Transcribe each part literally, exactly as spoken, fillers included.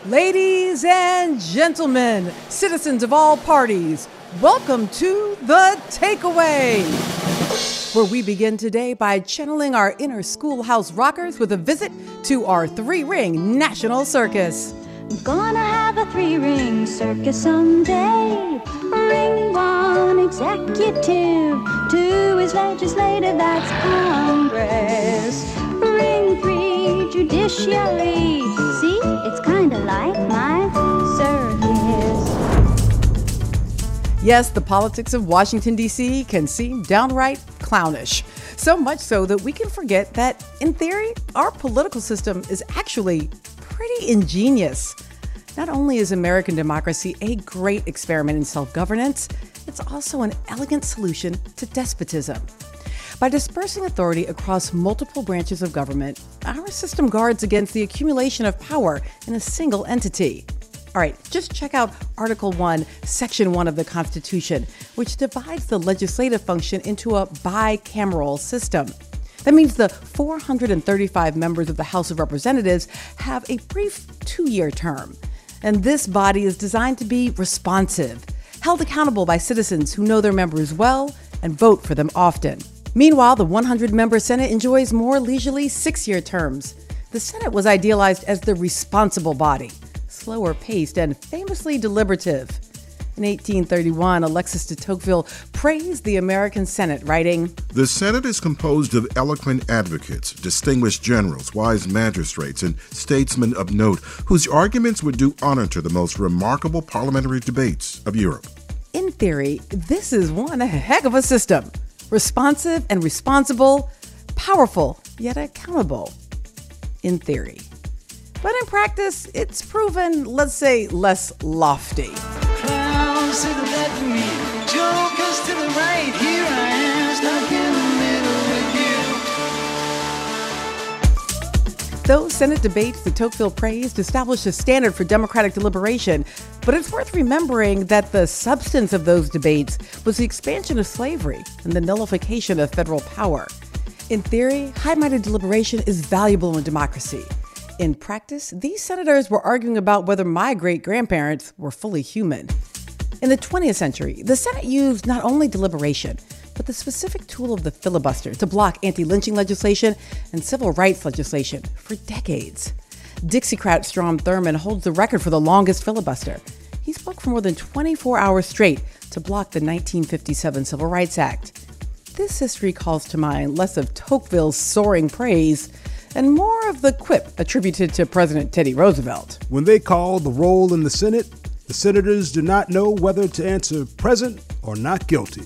Ladies and gentlemen, citizens of all parties, welcome to The Takeaway, where we begin today by channeling our inner schoolhouse rockers with a visit to our three-ring national circus. Gonna have a three-ring circus someday. Ring one, executive. Two is legislative, that's Congress. Ring three, judiciary. See, it's kinda like my circus. Yes, the politics of Washington, D C can seem downright clownish. So much so that we can forget that, in theory, our political system is actually pretty ingenious. Not only is American democracy a great experiment in self-governance, it's also an elegant solution to despotism. By dispersing authority across multiple branches of government, our system guards against the accumulation of power in a single entity. All right, just check out Article one, Section one of the Constitution, which divides the legislative function into a bicameral system. That means the four hundred thirty-five members of the House of Representatives have a brief two-year term. And this body is designed to be responsive, held accountable by citizens who know their members well and vote for them often. Meanwhile, the one hundred member Senate enjoys more leisurely six-year terms. The Senate was idealized as the responsible body, slower paced and famously deliberative. In eighteen thirty-one, Alexis de Tocqueville praised the American Senate, writing, "The Senate is composed of eloquent advocates, distinguished generals, wise magistrates, and statesmen of note, whose arguments would do honor to the most remarkable parliamentary debates of Europe." In theory, this is one heck of a system. Responsive and responsible, powerful yet accountable. In theory. But in practice, it's proven, let's say, less lofty. Clowns to the left of me, jokers to the right. Here I am, stuck in the middle with you. Those Senate debates that Tocqueville praised established a standard for democratic deliberation, but it's worth remembering that the substance of those debates was the expansion of slavery and the nullification of federal power. In theory, high-minded deliberation is valuable in democracy. In practice, these senators were arguing about whether my great-grandparents were fully human. In the twentieth century, the Senate used not only deliberation, but the specific tool of the filibuster to block anti-lynching legislation and civil rights legislation for decades. Dixiecrat Strom Thurmond holds the record for the longest filibuster. He spoke for more than twenty-four hours straight to block the nineteen fifty-seven Civil Rights Act. This history calls to mind less of Tocqueville's soaring praise and more of the quip attributed to President Teddy Roosevelt. When they call the roll in the Senate, the senators do not know whether to answer present or not guilty.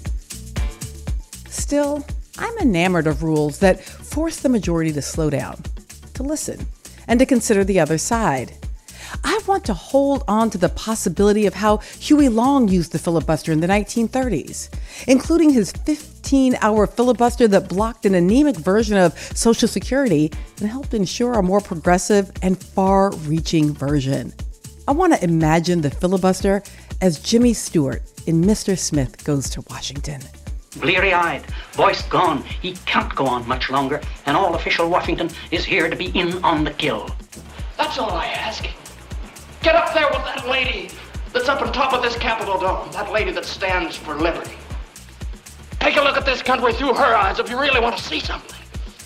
Still, I'm enamored of rules that force the majority to slow down, to listen, and to consider the other side. I want to hold on to the possibility of how Huey Long used the filibuster in the nineteen thirties, including his fifteen-hour filibuster that blocked an anemic version of Social Security and helped ensure a more progressive and far-reaching version. I want to imagine the filibuster as Jimmy Stewart in Mister Smith Goes to Washington. Bleary-eyed, voice gone, he can't go on much longer, and all official Washington is here to be in on the kill. That's all I ask. Get up there with that lady that's up on top of this Capitol dome, that lady that stands for liberty. Take a look at this country through her eyes if you really want to see something.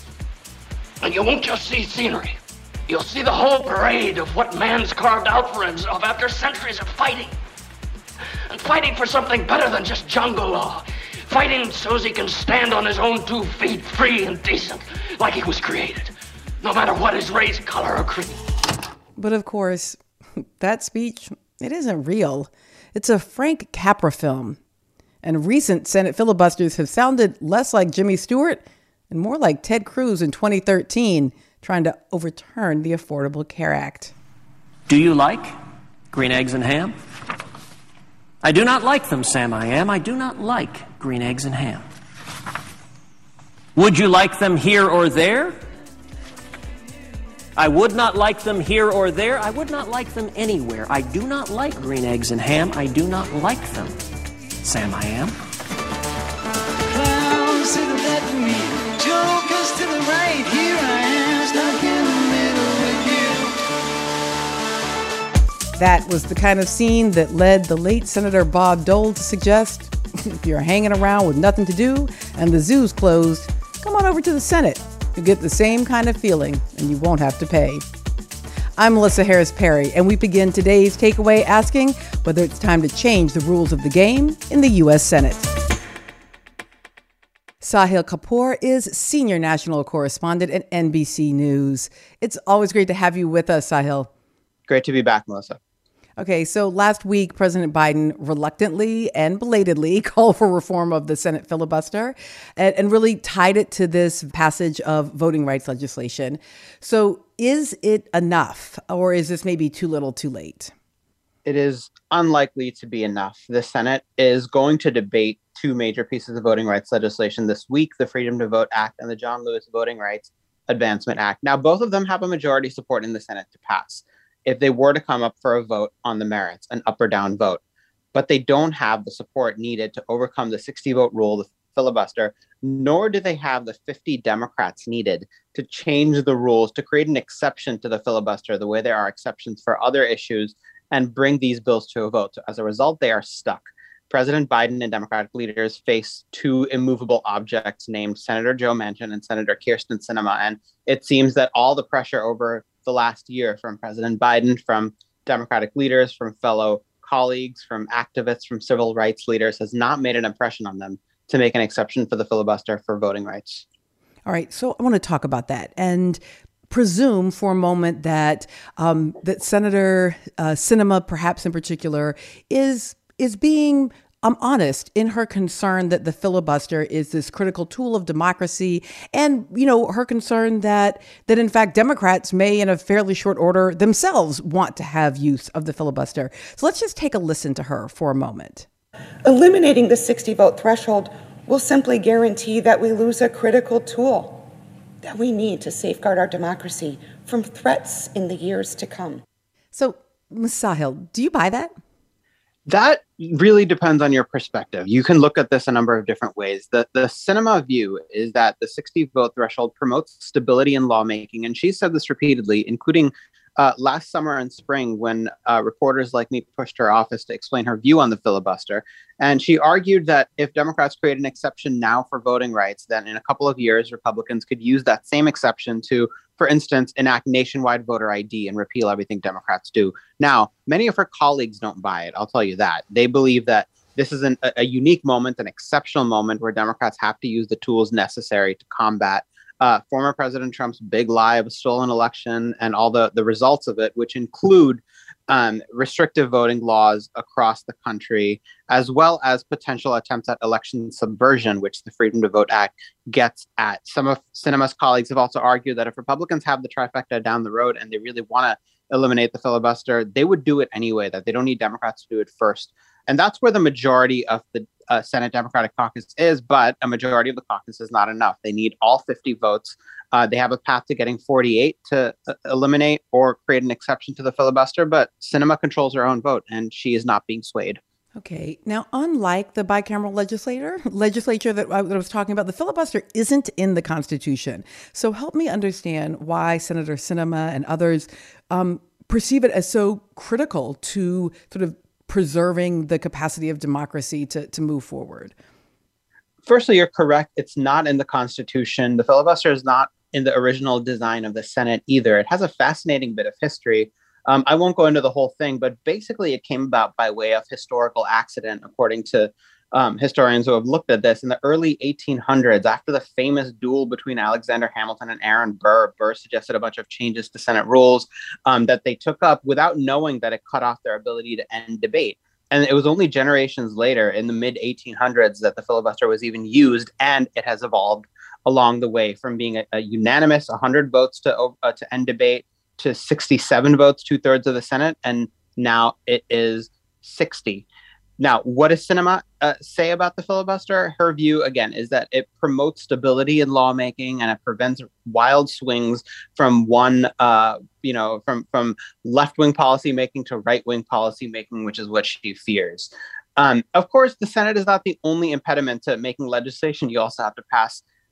And you won't just see scenery. You'll see the whole parade of what man's carved out for himself after centuries of fighting. And fighting for something better than just jungle law. Fighting so as he can stand on his own two feet, free and decent, like he was created, no matter what his race, color, or creed. But of course, that speech, it isn't real. It's a Frank Capra film. And recent Senate filibusters have sounded less like Jimmy Stewart and more like Ted Cruz in twenty thirteen, trying to overturn the Affordable Care Act. Do you like green eggs and ham? I do not like them, Sam I am. I do not like green eggs and ham. Would you like them here or there? I would not like them here or there. I would not like them anywhere. I do not like green eggs and ham. I do not like them, Sam I am. Clowns to the left of me, jokers to the right. Here I am, stuck in the middle with you. That was the kind of scene that led the late Senator Bob Dole to suggest, if you're hanging around with nothing to do and the zoo's closed, come on over to the Senate. You'll get the same kind of feeling and you won't have to pay. I'm Melissa Harris Perry, and we begin today's takeaway asking whether it's time to change the rules of the game in the U S Senate. Sahil Kapoor is senior national correspondent at N B C News. It's always great to have you with us, Sahil. Great to be back, Melissa. Okay, so last week, President Biden reluctantly and belatedly called for reform of the Senate filibuster and, and really tied it to this passage of voting rights legislation. So is it enough, or is this maybe too little too late? It is unlikely to be enough. The Senate is going to debate two major pieces of voting rights legislation this week, the Freedom to Vote Act and the John Lewis Voting Rights Advancement Act. Now, both of them have a majority support in the Senate to pass if they were to come up for a vote on the merits, an up or down vote. But they don't have the support needed to overcome the sixty vote rule, the filibuster, nor do they have the fifty Democrats needed to change the rules, to create an exception to the filibuster the way there are exceptions for other issues, and bring these bills to a vote. So as a result, they are stuck. President Biden and Democratic leaders face two immovable objects named Senator Joe Manchin and Senator Kyrsten Sinema. And it seems that all the pressure over the last year from President Biden, from Democratic leaders, from fellow colleagues, from activists, from civil rights leaders has not made an impression on them to make an exception for the filibuster for voting rights. All right. So I want to talk about that and presume for a moment that um, that Senator uh, Sinema, perhaps in particular, is is being um, honest in her concern that the filibuster is this critical tool of democracy, and you know her concern that that in fact Democrats may, in a fairly short order, themselves want to have use of the filibuster. So let's just take a listen to her for a moment. Eliminating the sixty vote threshold will simply guarantee that we lose a critical tool that we need to safeguard our democracy from threats in the years to come. So, Miz Sahil, do you buy that? That really depends on your perspective. You can look at this a number of different ways. The, the Sinema view is that the sixty vote threshold promotes stability in lawmaking. And she said this repeatedly, including uh, last summer and spring when uh, reporters like me pushed her office to explain her view on the filibuster. And she argued that if Democrats create an exception now for voting rights, then in a couple of years, Republicans could use that same exception to, for instance, enact nationwide voter I D and repeal everything Democrats do. Now, many of her colleagues don't buy it. I'll tell you that. They believe that this is an, a unique moment, an exceptional moment where Democrats have to use the tools necessary to combat uh, former President Trump's big lie of a stolen election and all the, the results of it, which include um, restrictive voting laws across the country, as well as potential attempts at election subversion, which the Freedom to Vote Act gets at. Some of Sinema's colleagues have also argued that if Republicans have the trifecta down the road and they really want to eliminate the filibuster, they would do it anyway, that they don't need Democrats to do it first. And that's where the majority of the uh, Senate Democratic caucus is, but a majority of the caucus is not enough. They need all fifty votes. Uh, they have a path to getting forty-eight to uh, eliminate or create an exception to the filibuster, but Sinema controls her own vote, and she is not being swayed. Okay. Now, unlike the bicameral legislator, legislature that I was talking about, the filibuster isn't in the Constitution. So help me understand why Senator Sinema and others um, perceive it as so critical to sort of preserving the capacity of democracy to, to move forward. Firstly, you're correct. It's not in the Constitution. The filibuster is not in the original design of the Senate either. It has a fascinating bit of history. Um, I won't go into the whole thing, but basically it came about by way of historical accident, according to um, historians who have looked at this. In the early eighteen hundreds, after the famous duel between Alexander Hamilton and Aaron Burr, Burr suggested a bunch of changes to Senate rules um, that they took up without knowing that it cut off their ability to end debate. And it was only generations later, in the mid eighteen hundreds, that the filibuster was even used, and it has evolved along the way from being a, a unanimous one hundred votes to uh, to end debate to sixty-seven votes, two thirds of the Senate, and now it is sixty. Now, what does Sinema uh, say about the filibuster? Her view, again, is that it promotes stability in lawmaking and it prevents wild swings from one, uh, you know, from, from left-wing policymaking to right-wing policymaking, which is what she fears. Um, of course, the Senate is not the only impediment to making legislation. You also have to pass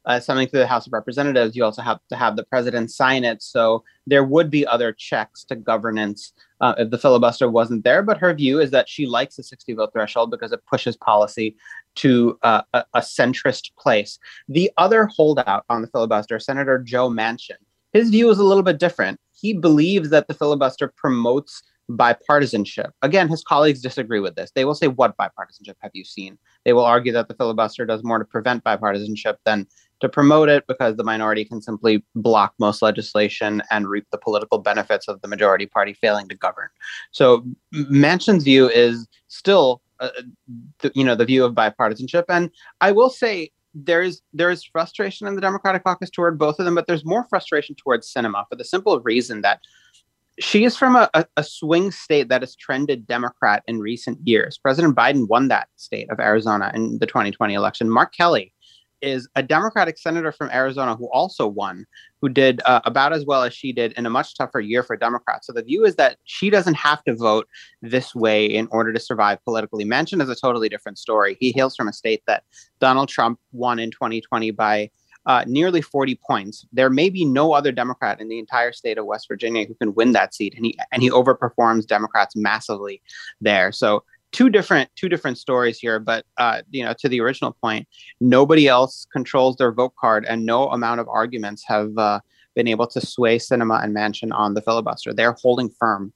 uh, something through the House of Representatives, you also have to have the president sign it. So there would be other checks to governance uh, if the filibuster wasn't there. But her view is that she likes the sixty vote threshold because it pushes policy to uh, a, a centrist place. The other holdout on the filibuster, Senator Joe Manchin, his view is a little bit different. He believes that the filibuster promotes bipartisanship. Again, his colleagues disagree with this. They will say, what bipartisanship have you seen? They will argue that the filibuster does more to prevent bipartisanship than to promote it, because the minority can simply block most legislation and reap the political benefits of the majority party failing to govern. So Manchin's view is still, uh, the, you know, the view of bipartisanship. And I will say, There's there's frustration in the Democratic caucus toward both of them, but there's more frustration towards Sinema for the simple reason that she is from a, a, a swing state that has trended Democrat in recent years. President Biden won that state of Arizona in the twenty twenty election. Mark Kelly is a Democratic senator from Arizona who also won, who did uh, about as well as she did in a much tougher year for Democrats. So the view is that she doesn't have to vote this way in order to survive politically. Manchin is a totally different story. He hails from a state that Donald Trump won in twenty twenty by uh, nearly forty points. There may be no other Democrat in the entire state of West Virginia who can win that seat, and he and he overperforms Democrats massively there. So Two different two different stories here, but uh, you know, to the original point, nobody else controls their vote card, and no amount of arguments have uh, been able to sway Sinema and Manchin on the filibuster. They're holding firm.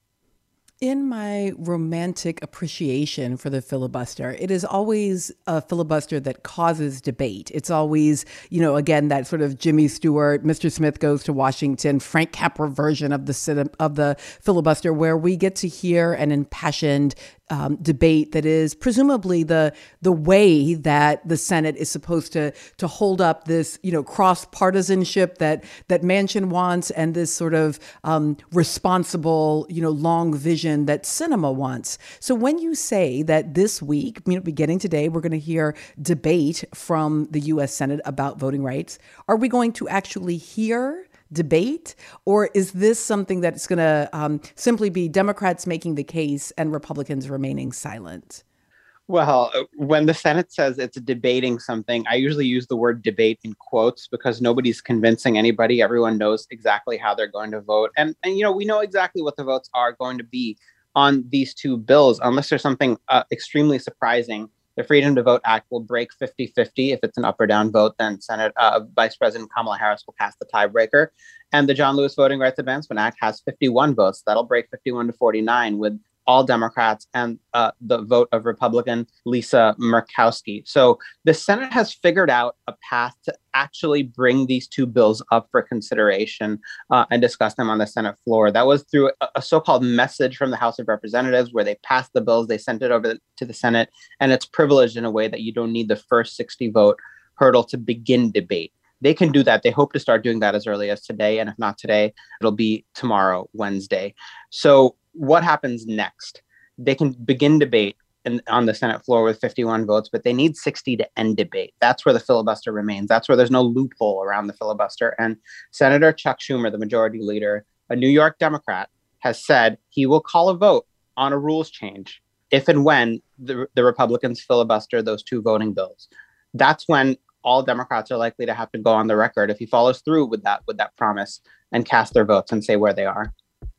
In my romantic appreciation for the filibuster, it is always a filibuster that causes debate. It's always, you know, again, that sort of Jimmy Stewart, Mister Smith Goes to Washington, Frank Capra version of the of the filibuster, where we get to hear an impassioned Um, debate that is presumably the the way that the Senate is supposed to to hold up this, you know, cross partisanship that that Manchin wants, and this sort of um, responsible, you know, long vision that Sinema wants. So when you say that this week, you know, beginning today, we're going to hear debate from the U S Senate about voting rights, are we going to actually hear debate, or is this something that's going to um, simply be Democrats making the case and Republicans remaining silent? Well, when the Senate says it's debating something, I usually use the word debate in quotes because nobody's convincing anybody. Everyone knows exactly how they're going to vote. And, and you know, we know exactly what the votes are going to be on these two bills, unless there's something uh, extremely surprising. The Freedom to Vote Act will break fifty-fifty. If it's an up or down vote, then Senate uh, Vice President Kamala Harris will cast the tiebreaker. And the John Lewis Voting Rights Advancement Act has fifty-one votes. That'll break fifty-one to forty-nine with all Democrats and uh, the vote of Republican Lisa Murkowski. So the Senate has figured out a path to actually bring these two bills up for consideration uh, and discuss them on the Senate floor. That was through a, a so-called message from the House of Representatives, where they passed the bills, they sent it over to the Senate, and it's privileged in a way that you don't need the first sixty vote hurdle to begin debate. They can do that. They hope to start doing that as early as today. And if not today, it'll be tomorrow, Wednesday. So what happens next? They can begin debate in, on the Senate floor with fifty-one votes, but they need sixty to end debate. That's where the filibuster remains. That's where there's no loophole around the filibuster. And Senator Chuck Schumer, the majority leader, a New York Democrat, has said he will call a vote on a rules change if and when the, the Republicans filibuster those two voting bills. That's when all Democrats are likely to have to go on the record if he follows through with that with that promise and cast their votes and say where they are.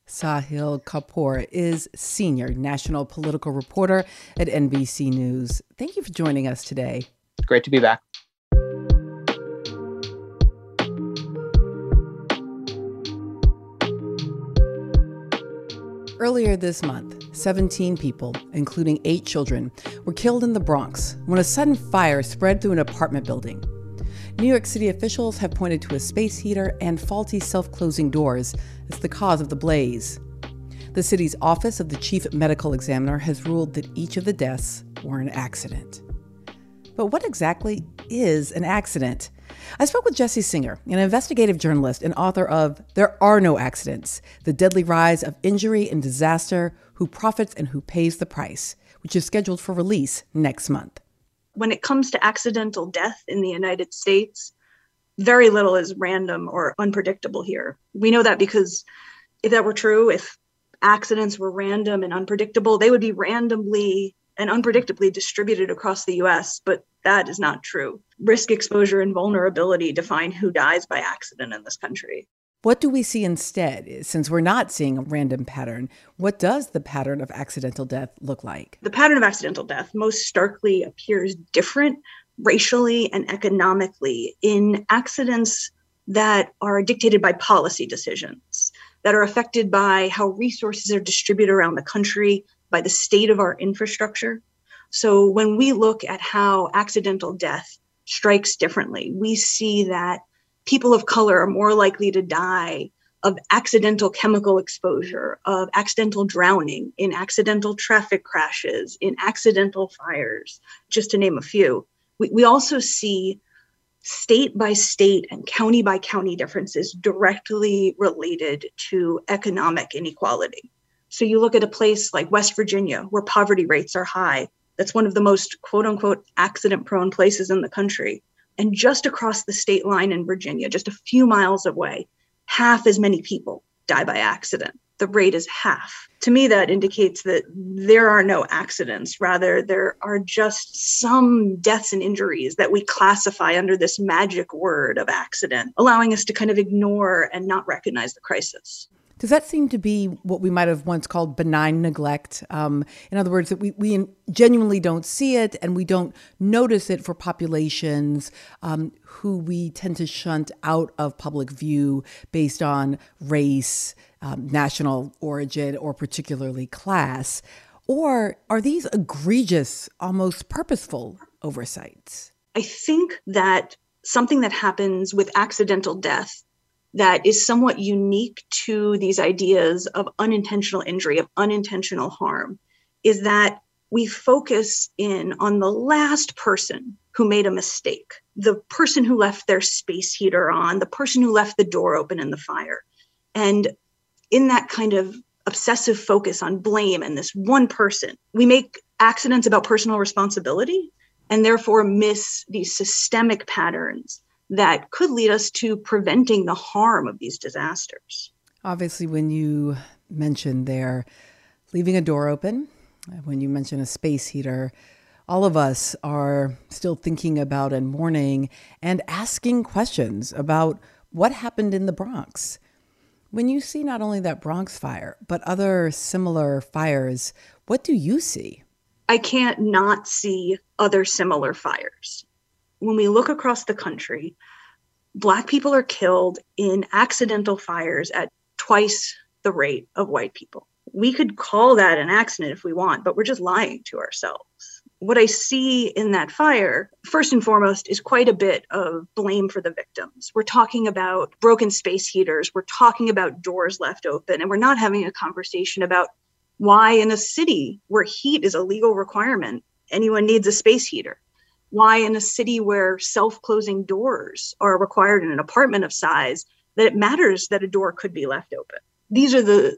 Sahil Kapoor is senior national political reporter at N B C News. Thank you for joining us today. Great to be back. Earlier this month, seventeen people, including eight children, were killed in the Bronx when a sudden fire spread through an apartment building. New York City officials have pointed to a space heater and faulty self-closing doors as the cause of the blaze. The city's Office of the Chief Medical Examiner has ruled that each of the deaths were an accident. But what exactly is an accident? I spoke with Jesse Singer, an investigative journalist and author of There Are No Accidents: The Deadly Rise of Injury and Disaster, Who Profits and Who Pays the Price, which is scheduled for release next month. When it comes to accidental death in the United States, very little is random or unpredictable here. We know that because if that were true, if accidents were random and unpredictable, they would be randomly and unpredictably distributed across the U S. But That is not true. Risk, exposure, and vulnerability define who dies by accident in this country. What do we see instead? Since we're not seeing a random pattern, what does the pattern of accidental death look like? The pattern of accidental death most starkly appears different racially and economically in accidents that are dictated by policy decisions, that are affected by how resources are distributed around the country, by the state of our infrastructure. So when we look at how accidental death strikes differently, we see that people of color are more likely to die of accidental chemical exposure, of accidental drowning, in accidental traffic crashes, in accidental fires, just to name a few. We, we also see state by state and county by county differences directly related to economic inequality. So you look at a place like West Virginia, where poverty rates are high. That's one of the most quote unquote accident prone places in the country. And just across the state line in Virginia, just a few miles away, half as many people die by accident. The rate is half. To me, that indicates that there are no accidents. Rather, there are just some deaths and injuries that we classify under this magic word of accident, allowing us to kind of ignore and not recognize the crisis. Does that seem to be what we might have once called benign neglect? Um, in other words, that we, we genuinely don't see it and we don't notice it for populations um, who we tend to shunt out of public view based on race, um, national origin, or particularly class? Or are these egregious, almost purposeful oversights? I think that something that happens with accidental death that is somewhat unique to these ideas of unintentional injury, of unintentional harm, is that we focus in on the last person who made a mistake, the person who left their space heater on, the person who left the door open in the fire. And in that kind of obsessive focus on blame and this one person, we make accidents about personal responsibility and therefore miss these systemic patterns that could lead us to preventing the harm of these disasters. Obviously, when you mentioned there leaving a door open, when you mention a space heater, all of us are still thinking about and mourning and asking questions about what happened in the Bronx. When you see not only that Bronx fire, but other similar fires, what do you see? I can't not see other similar fires. When we look across the country, Black people are killed in accidental fires at twice the rate of white people. We could call that an accident if we want, but we're just lying to ourselves. What I see in that fire, first and foremost, is quite a bit of blame for the victims. We're talking about broken space heaters. We're talking about doors left open, and we're not having a conversation about why in a city where heat is a legal requirement, anyone needs a space heater. Why in a city where self-closing doors are required in an apartment of size, that it matters that a door could be left open. These are the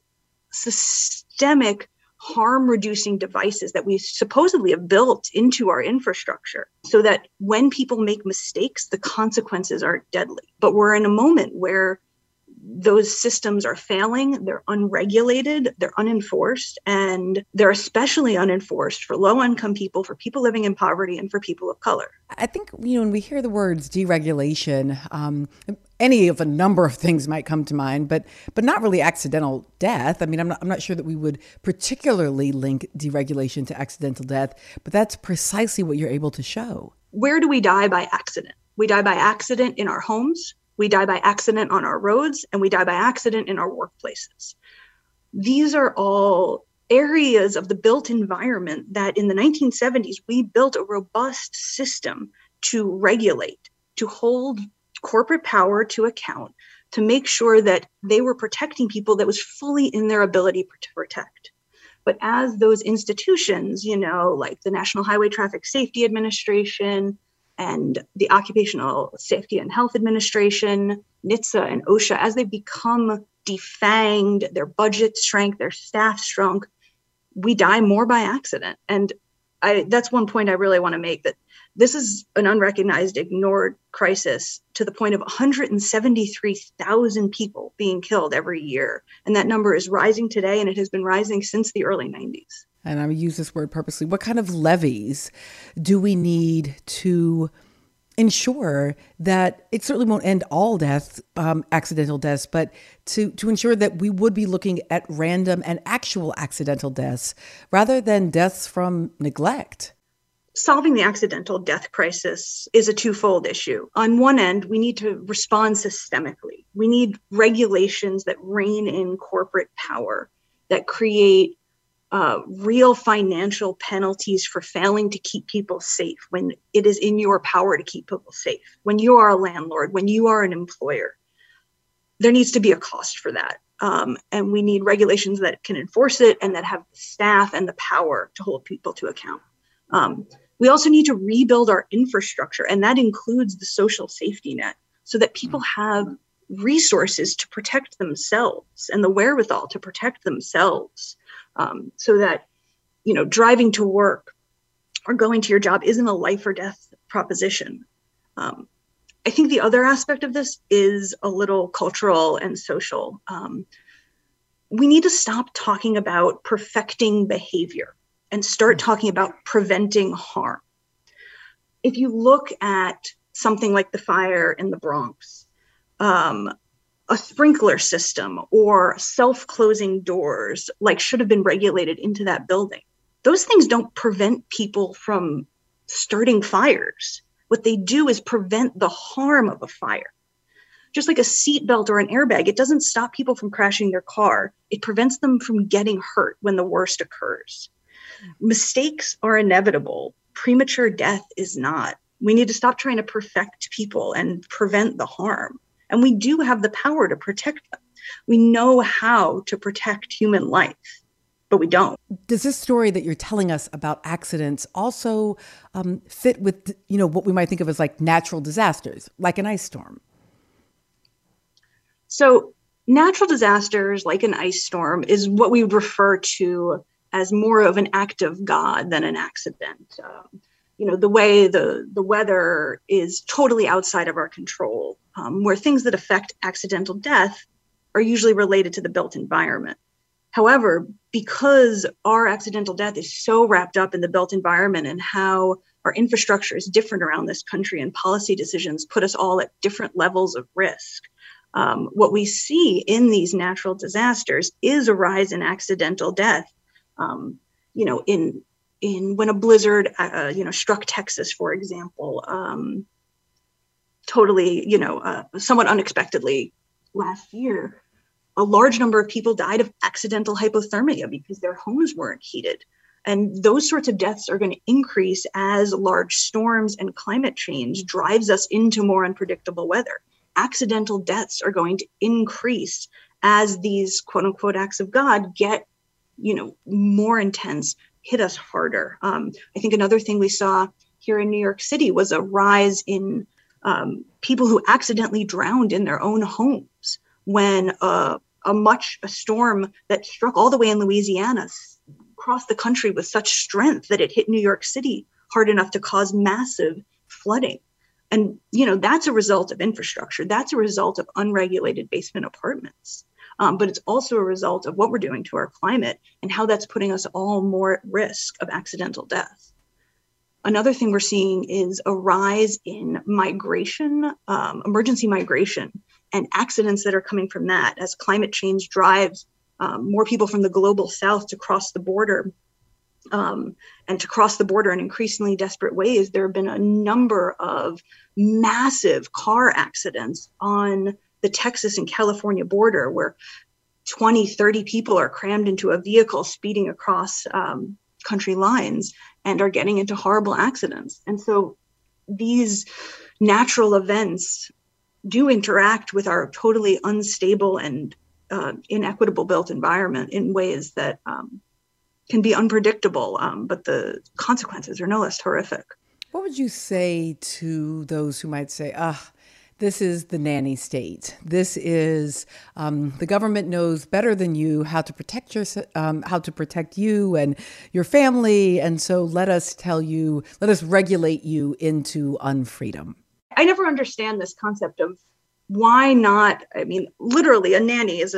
systemic harm-reducing devices that we supposedly have built into our infrastructure so that when people make mistakes, the consequences aren't deadly. But we're in a moment where those systems are failing, they're unregulated, they're unenforced, and they're especially unenforced for low-income people, for people living in poverty, and for people of color. I think, you know, when we hear the words deregulation, um, any of a number of things might come to mind, but but not really accidental death. I mean, I'm not, I'm not sure that we would particularly link deregulation to accidental death, but that's precisely what you're able to show. Where do we die by accident? We die by accident in our homes. We die by accident on our roads, and we die by accident in our workplaces. These are all areas of the built environment that in the nineteen seventies, we built a robust system to regulate, to hold corporate power to account, to make sure that they were protecting people that was fully in their ability to protect. But as those institutions, you know, like the National Highway Traffic Safety Administration, and the Occupational Safety and Health Administration, NHTSA and OSHA, as they become defanged, their budgets shrank, their staff shrunk, we die more by accident. And I, that's one point I really want to make, that this is an unrecognized, ignored crisis to the point of one hundred seventy-three thousand people being killed every year. And that number is rising today, and it has been rising since the early nineties. and I use this word purposely, what kind of levies do we need to ensure that it certainly won't end all deaths, um, accidental deaths, but to, to ensure that we would be looking at random and actual accidental deaths rather than deaths from neglect? Solving the accidental death crisis is a twofold issue. On one end, we need to respond systemically. We need regulations that rein in corporate power, that create uh, real financial penalties for failing to keep people safe when it is in your power to keep people safe. When you are a landlord, when you are an employer, there needs to be a cost for that. Um, and we need regulations that can enforce it and that have the staff and the power to hold people to account. Um, we also need to rebuild our infrastructure, and that includes the social safety net, so that people have resources to protect themselves and the wherewithal to protect themselves, um, so that, you know, driving to work or going to your job isn't a life or death proposition. Um, I think the other aspect of this is a little cultural and social. Um, we need to stop talking about perfecting behavior and start talking about preventing harm. If you look at something like the fire in the Bronx, um, a sprinkler system or self-closing doors like should have been regulated into that building. Those things don't prevent people from starting fires. What they do is prevent the harm of a fire. Just like a seatbelt or an airbag, it doesn't stop people from crashing their car. It prevents them from getting hurt when the worst occurs. Mistakes are inevitable. Premature death is not. We need to stop trying to perfect people and prevent the harm. And we do have the power to protect them. We know how to protect human life, but we don't. Does this story that you're telling us about accidents also um, fit with, you know, what we might think of as like natural disasters, like an ice storm? So natural disasters like an ice storm is what we would refer to as more of an act of God than an accident. Um, you know, the way the, the weather is totally outside of our control, um, where things that affect accidental death are usually related to the built environment. However, because our accidental death is so wrapped up in the built environment and how our infrastructure is different around this country and policy decisions put us all at different levels of risk, um, what we see in these natural disasters is a rise in accidental death. Um, you know, in in when a blizzard, uh, you know, struck Texas, for example, um, totally, you know, uh, somewhat unexpectedly last year, a large number of people died of accidental hypothermia because their homes weren't heated. And those sorts of deaths are going to increase as large storms and climate change drives us into more unpredictable weather. Accidental deaths are going to increase as these quote unquote acts of God get, you know, more intense, hit us harder. Um, I think another thing we saw here in New York City was a rise in um, people who accidentally drowned in their own homes when uh, a much a storm that struck all the way in Louisiana crossed the country with such strength that it hit New York City hard enough to cause massive flooding. And, you know, that's a result of infrastructure. That's a result of unregulated basement apartments. Um, but it's also a result of what we're doing to our climate and how that's putting us all more at risk of accidental death. Another thing we're seeing is a rise in migration, um, emergency migration, and accidents that are coming from that as climate change drives um, more people from the global south to cross the border. Um, and to cross the border in increasingly desperate ways. There have been a number of massive car accidents on the Texas and California border where twenty, thirty people are crammed into a vehicle speeding across um, country lines and are getting into horrible accidents. And so these natural events do interact with our totally unstable and uh, inequitable built environment in ways that um, can be unpredictable, um, but the consequences are no less horrific. What would you say to those who might say, ah, this is the nanny state. This is um, the government knows better than you how to protect your, um, how to protect you and your family, and so let us tell you, let us regulate you into unfreedom. I never understand this concept of why not. I mean, literally, a nanny is a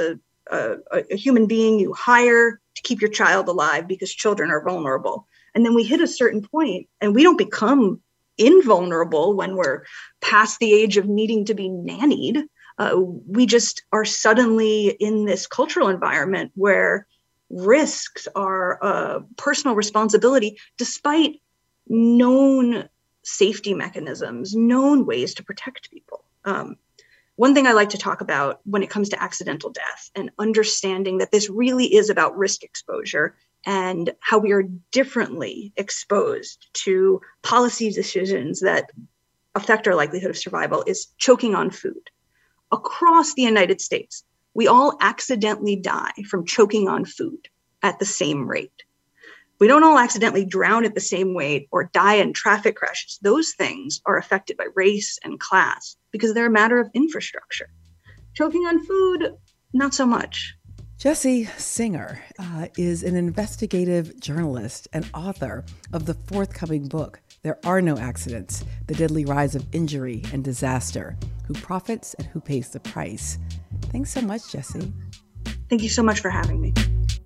a, a human being you hire to keep your child alive because children are vulnerable. And then we hit a certain point and we don't become invulnerable when we're past the age of needing to be nannied. Uh, we just are suddenly in this cultural environment where risks are a personal responsibility despite known safety mechanisms, known ways to protect people. Um, one thing I like to talk about when it comes to accidental death and understanding that this really is about risk exposure and how we are differently exposed to policy decisions that affect our likelihood of survival is choking on food. Across the United States, we all accidentally die from choking on food at the same rate. We don't all accidentally drown at the same rate or die in traffic crashes. Those things are affected by race and class because they're a matter of infrastructure. Choking on food, not so much. Jessie Singer uh, is an investigative journalist and author of the forthcoming book, There Are No Accidents, The Deadly Rise of Injury and Disaster, Who Profits and Who Pays the Price. Thanks so much, Jessie. Thank you so much for having me.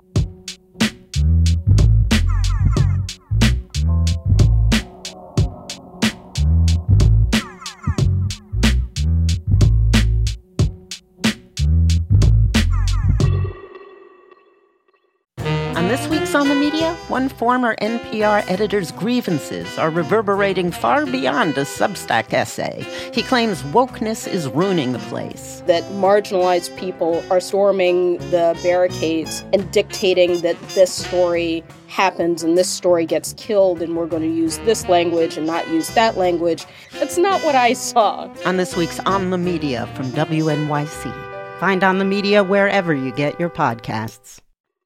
This week's On the Media, one former N P R editor's grievances are reverberating far beyond a Substack essay. He claims wokeness is ruining the place. That marginalized people are storming the barricades and dictating that this story happens and this story gets killed and we're going to use this language and not use that language. That's not what I saw. On this week's On the Media from W N Y C. Find On the Media wherever you get your podcasts.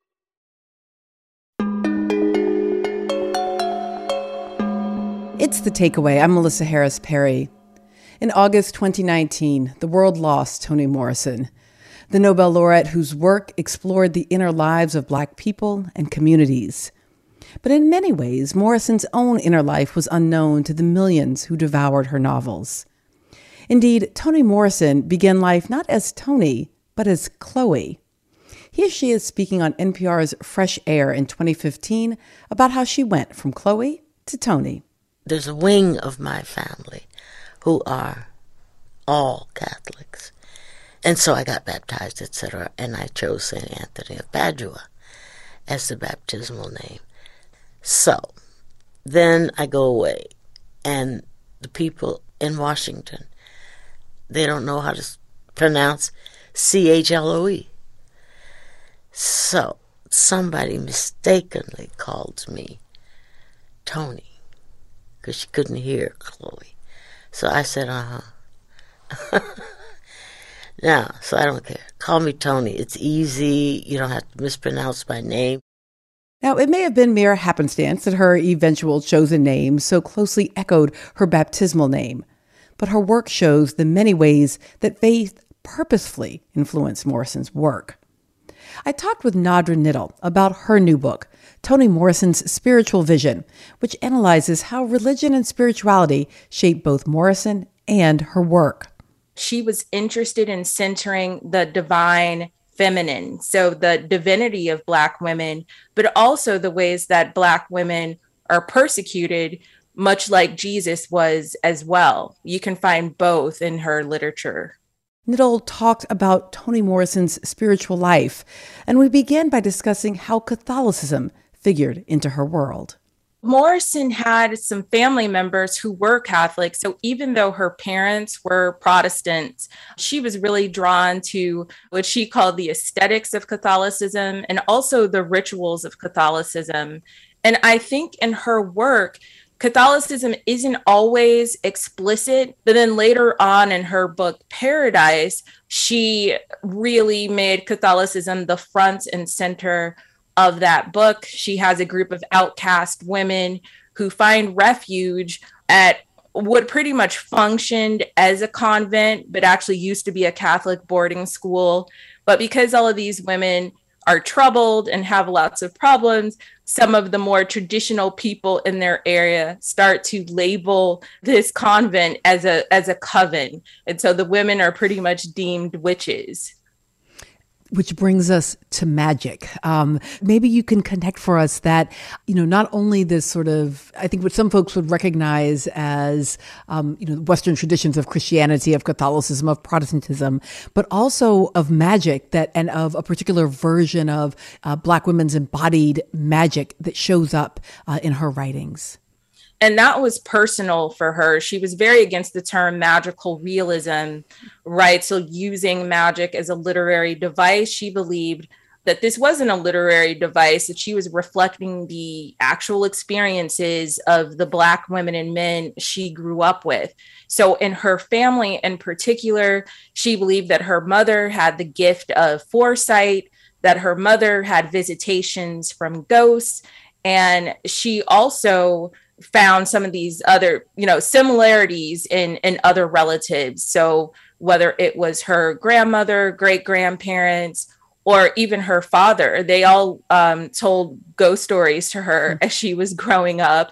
It's The Takeaway. I'm Melissa Harris Perry. In August twenty nineteen, the world lost Toni Morrison, the Nobel laureate whose work explored the inner lives of Black people and communities. But in many ways, Morrison's own inner life was unknown to the millions who devoured her novels. Indeed, Toni Morrison began life not as Toni, but as Chloe. Here she is speaking on N P R's Fresh Air in twenty fifteen about how she went from Chloe to Toni. There's a wing of my family who are all Catholics. And so I got baptized, et cetera, and I chose Saint Anthony of Padua as the baptismal name. So then I go away, and the people in Washington, they don't know how to pronounce C H L O E. So somebody mistakenly called me Toni, because she couldn't hear Chloe. So I said, uh-huh. Now, so I don't care. Call me Toni. It's easy. You don't have to mispronounce my name. Now, it may have been mere happenstance that her eventual chosen name so closely echoed her baptismal name, but her work shows the many ways that faith purposefully influenced Morrison's work. I talked with Nadra Nittel about her new book, Toni Morrison's Spiritual Vision, which analyzes how religion and spirituality shape both Morrison and her work. She was interested in centering the divine feminine, so the divinity of Black women, but also the ways that Black women are persecuted, much like Jesus was as well. You can find both in her literature. Nittel talked about Toni Morrison's spiritual life, and we began by discussing how Catholicism figured into her world. Morrison had some family members who were Catholic, so even though her parents were Protestants, she was really drawn to what she called the aesthetics of Catholicism and also the rituals of Catholicism. And I think in her work, Catholicism isn't always explicit, but then later on in her book, Paradise, she really made Catholicism the front and center of that book. She has a group of outcast women who find refuge at what pretty much functioned as a convent, but actually used to be a Catholic boarding school. But because all of these women are troubled and have lots of problems, some of the more traditional people in their area start to label this convent as a as a coven. And so the women are pretty much deemed witches. Which brings us to magic. Um, maybe you can connect for us that, you know, not only this sort of, I think what some folks would recognize as, um, you know, Western traditions of Christianity, of Catholicism, of Protestantism, but also of magic that, and of a particular version of uh, Black women's embodied magic that shows up uh, in her writings. And that was personal for her. She was very against the term magical realism, right? So using magic as a literary device, she believed that this wasn't a literary device, that she was reflecting the actual experiences of the Black women and men she grew up with. So in her family in particular, she believed that her mother had the gift of foresight, that her mother had visitations from ghosts, and she also found some of these other, you know, similarities in, in other relatives. So whether it was her grandmother, great grandparents, or even her father, they all um, told ghost stories to her as she was growing up.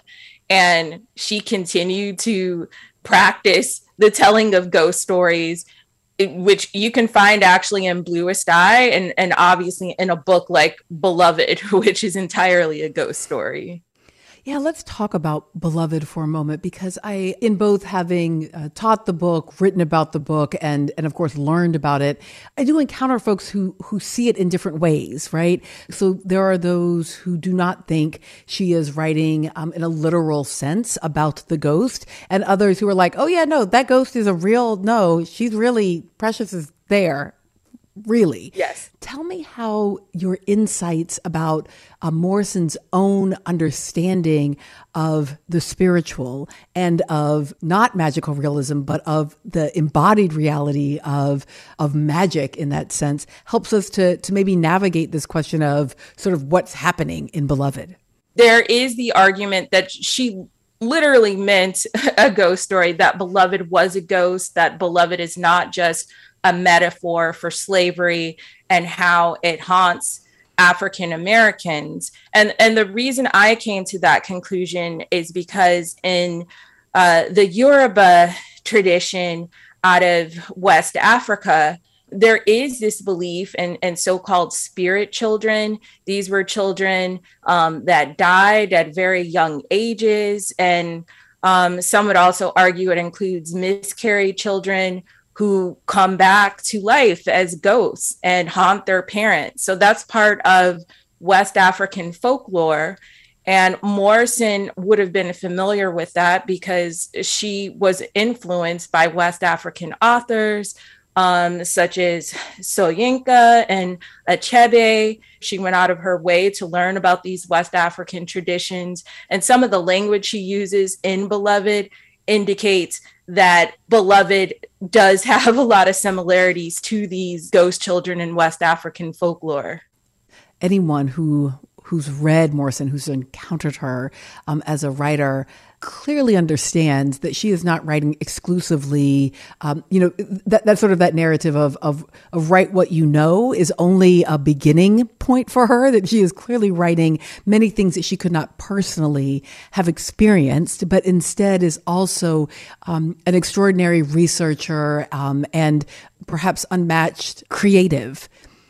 And she continued to practice the telling of ghost stories, which you can find actually in Bluest Eye and, and obviously in a book like Beloved, which is entirely a ghost story. Yeah, let's talk about Beloved for a moment, because I, in both having uh, taught the book, written about the book, and and of course learned about it, I do encounter folks who who see it in different ways, right? So there are those who do not think she is writing um, in a literal sense about the ghost, and others who are like, oh yeah, no, that ghost is a real, no, she's really, Precious is there. Really? Yes. Tell me how your insights about uh, Morrison's own understanding of the spiritual and of not magical realism, but of the embodied reality of of magic in that sense helps us to to maybe navigate this question of sort of what's happening in Beloved. There is the argument that she literally meant a ghost story, that Beloved was a ghost, that Beloved is not just a metaphor for slavery and how it haunts African Americans. And, and the reason I came to that conclusion is because in uh, the Yoruba tradition out of West Africa, there is this belief in, in so-called spirit children. These were children um, that died at very young ages. And um, some would also argue it includes miscarried children who come back to life as ghosts and haunt their parents. So that's part of West African folklore. And Morrison would have been familiar with that because she was influenced by West African authors, um, such as Soyinka and Achebe. She went out of her way to learn about these West African traditions. And some of the language she uses in Beloved indicates that Beloved does have a lot of similarities to these ghost children in West African folklore. Anyone who who's read Morrison, who's encountered her um, as a writer, clearly understands that she is not writing exclusively, um, you know, that that's sort of that narrative of, of, of write what you know is only a beginning point for her, that she is clearly writing many things that she could not personally have experienced, but instead is also um, an extraordinary researcher um, and perhaps unmatched creative.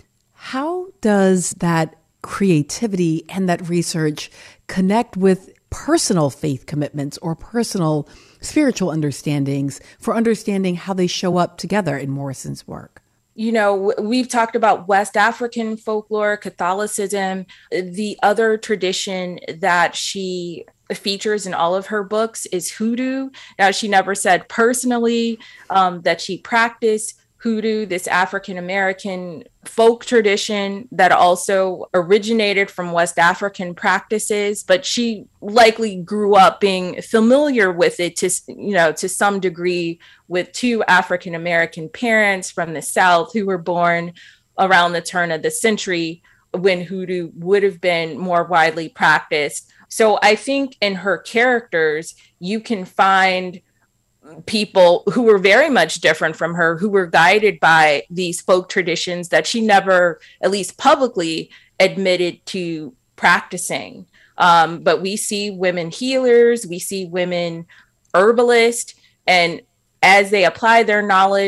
How does that creativity and that research connect with personal faith commitments or personal spiritual understandings for understanding how they show up together in Morrison's work? You know, we've talked about West African folklore, Catholicism. The other tradition that she features in all of her books is hoodoo. Now, she never said personally um, that she practiced hoodoo, this African American folk tradition that also originated from West African practices, but she likely grew up being familiar with it to, you know, to some degree with two African American parents from the South who were born around the turn of the century when hoodoo would have been more widely practiced. So I think in her characters, you can find people who were very much different from her, who were guided by these folk traditions that she never, at least publicly, admitted to practicing. Um, but we see women healers, we see women herbalists, and as they apply their knowledge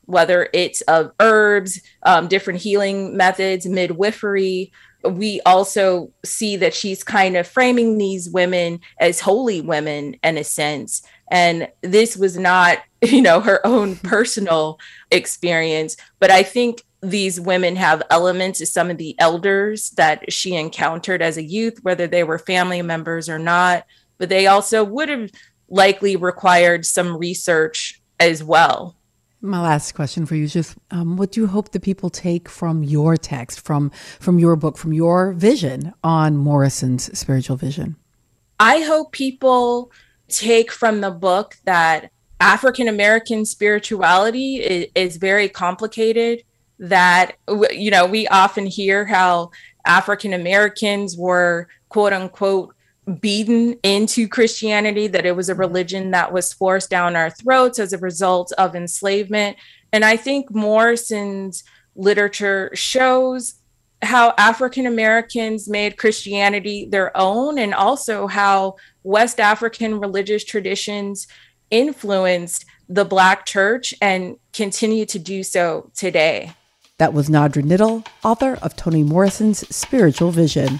whether it's of herbs, um, different healing methods, midwifery. We also see that she's kind of framing these women as holy women in a sense. And this was not, you know, her own personal experience, but I think these women have elements of some of the elders that she encountered as a youth, whether they were family members or not, but they also would have likely required some research as well. My last question for you is just, um, what do you hope the people take from your text, from from your book, from your vision on Morrison's spiritual vision? I hope people take from the book that African American spirituality is, is very complicated, that, you know, we often hear how African Americans were, quote unquote, beaten into Christianity, that it was a religion that was forced down our throats as a result of enslavement. And I think Morrison's literature shows how African Americans made Christianity their own, and also how West African religious traditions influenced the Black church and continue to do so today. That was Nadra Niddle, author of Toni Morrison's Spiritual Vision.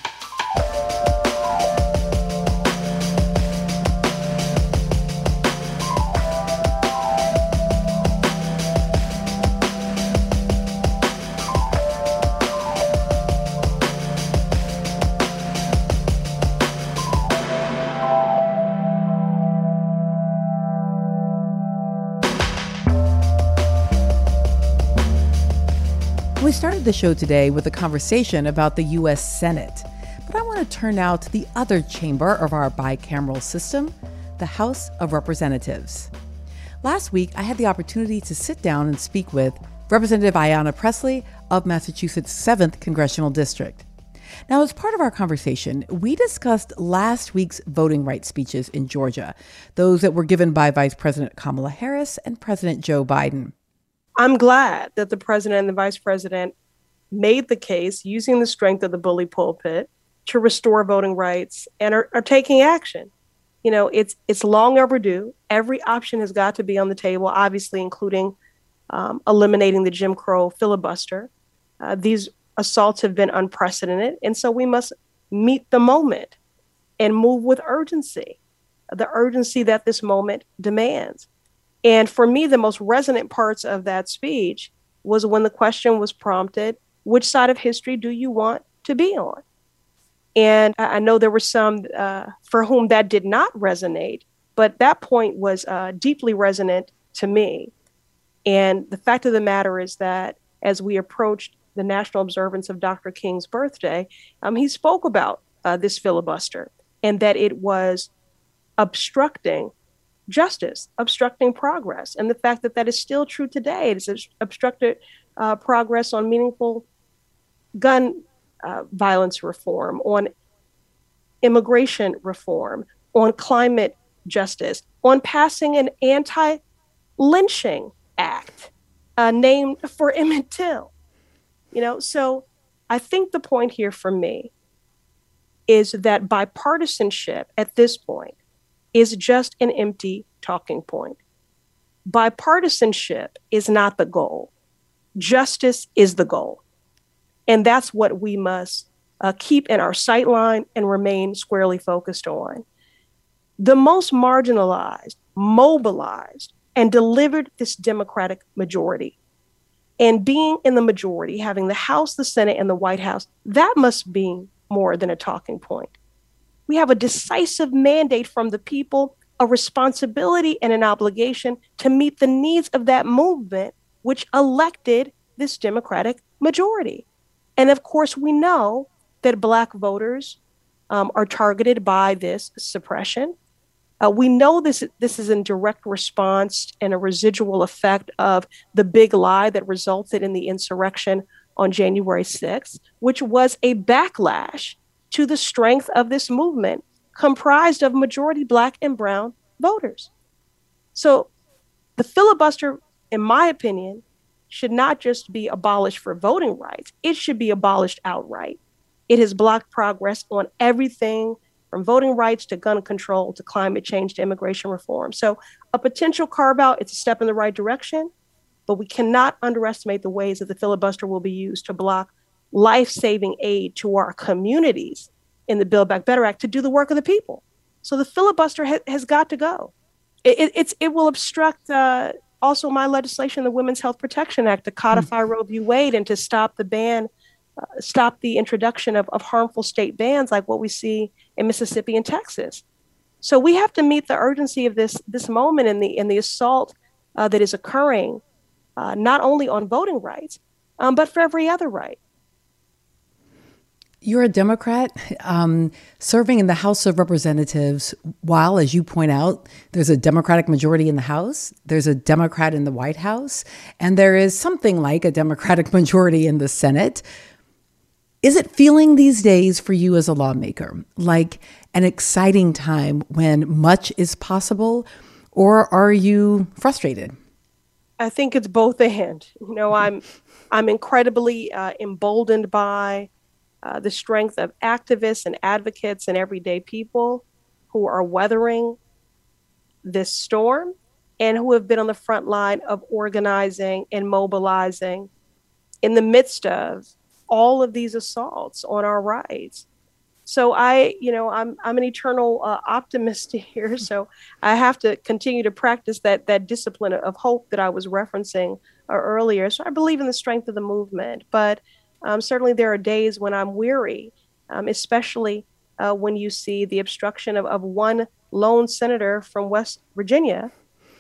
We started the show today with a conversation about the U S Senate, but I want to turn now to the other chamber of our bicameral system, the House of Representatives. Last week, I had the opportunity to sit down and speak with Representative Ayanna Pressley of Massachusetts' seventh Congressional District. Now, as part of our conversation, we discussed last week's voting rights speeches in Georgia, those that were given by Vice President Kamala Harris and President Joe Biden. I'm glad that the president and the vice president made the case using the strength of the bully pulpit to restore voting rights and are, are taking action. You know, it's it's long overdue. Every option has got to be on the table, obviously, including um, eliminating the Jim Crow filibuster. Uh, these assaults have been unprecedented, and so we must meet the moment and move with urgency, the urgency that this moment demands. And for me, the most resonant parts of that speech was when the question was prompted, which side of history do you want to be on? And I know there were some uh, for whom that did not resonate, but that point was uh, deeply resonant to me. And the fact of the matter is that as we approached the national observance of Doctor King's birthday, um, he spoke about uh, this filibuster and that it was obstructing justice, obstructing progress. And the fact that that is still true today. It has obstructed uh, progress on meaningful gun uh, violence reform, on immigration reform, on climate justice, on passing an anti-lynching act uh, named for Emmett Till. You know, so I think the point here for me is that bipartisanship at this point is just an empty talking point. Bipartisanship is not the goal. Justice is the goal. And that's what we must uh, keep in our sightline and remain squarely focused on. The most marginalized, mobilized, and delivered this Democratic majority. And being in the majority, having the House, the Senate, and the White House, that must be more than a talking point. We have a decisive mandate from the people, a responsibility and an obligation to meet the needs of that movement, which elected this Democratic majority. And of course, we know that Black voters um, are targeted by this suppression. Uh, we know this, this is in direct response and a residual effect of the big lie that resulted in the insurrection on January sixth, which was a backlash to the strength of this movement comprised of majority Black and brown voters. So the filibuster, in my opinion, should not just be abolished for voting rights. It should be abolished outright. It has blocked progress on everything from voting rights to gun control to climate change to immigration reform. So a potential carve out, it's a step in the right direction, but we cannot underestimate the ways that the filibuster will be used to block life-saving aid to our communities in the Build Back Better Act to do the work of the people. So the filibuster ha- has got to go. It, it, it's, it will obstruct uh, also my legislation, the Women's Health Protection Act, to codify mm. Roe v. Wade and to stop the ban, uh, stop the introduction of, of harmful state bans like what we see in Mississippi and Texas. So we have to meet the urgency of this this moment in the in the assault uh, that is occurring, uh, not only on voting rights, um, but for every other right. You're a Democrat um, serving in the House of Representatives while, as you point out, there's a Democratic majority in the House, there's a Democrat in the White House, and there is something like a Democratic majority in the Senate. Is it feeling these days for you as a lawmaker like an exciting time when much is possible, or are you frustrated? I think it's both and. You know, I'm I'm incredibly uh, emboldened by Uh, the strength of activists and advocates and everyday people who are weathering this storm and who have been on the front line of organizing and mobilizing in the midst of all of these assaults on our rights. So I, you know, I'm I'm an eternal uh, optimist here. So I have to continue to practice that that discipline of hope that I was referencing uh, earlier. So I believe in the strength of the movement, but Um, certainly there are days when I'm weary, um, especially uh, when you see the obstruction of, of one lone senator from West Virginia,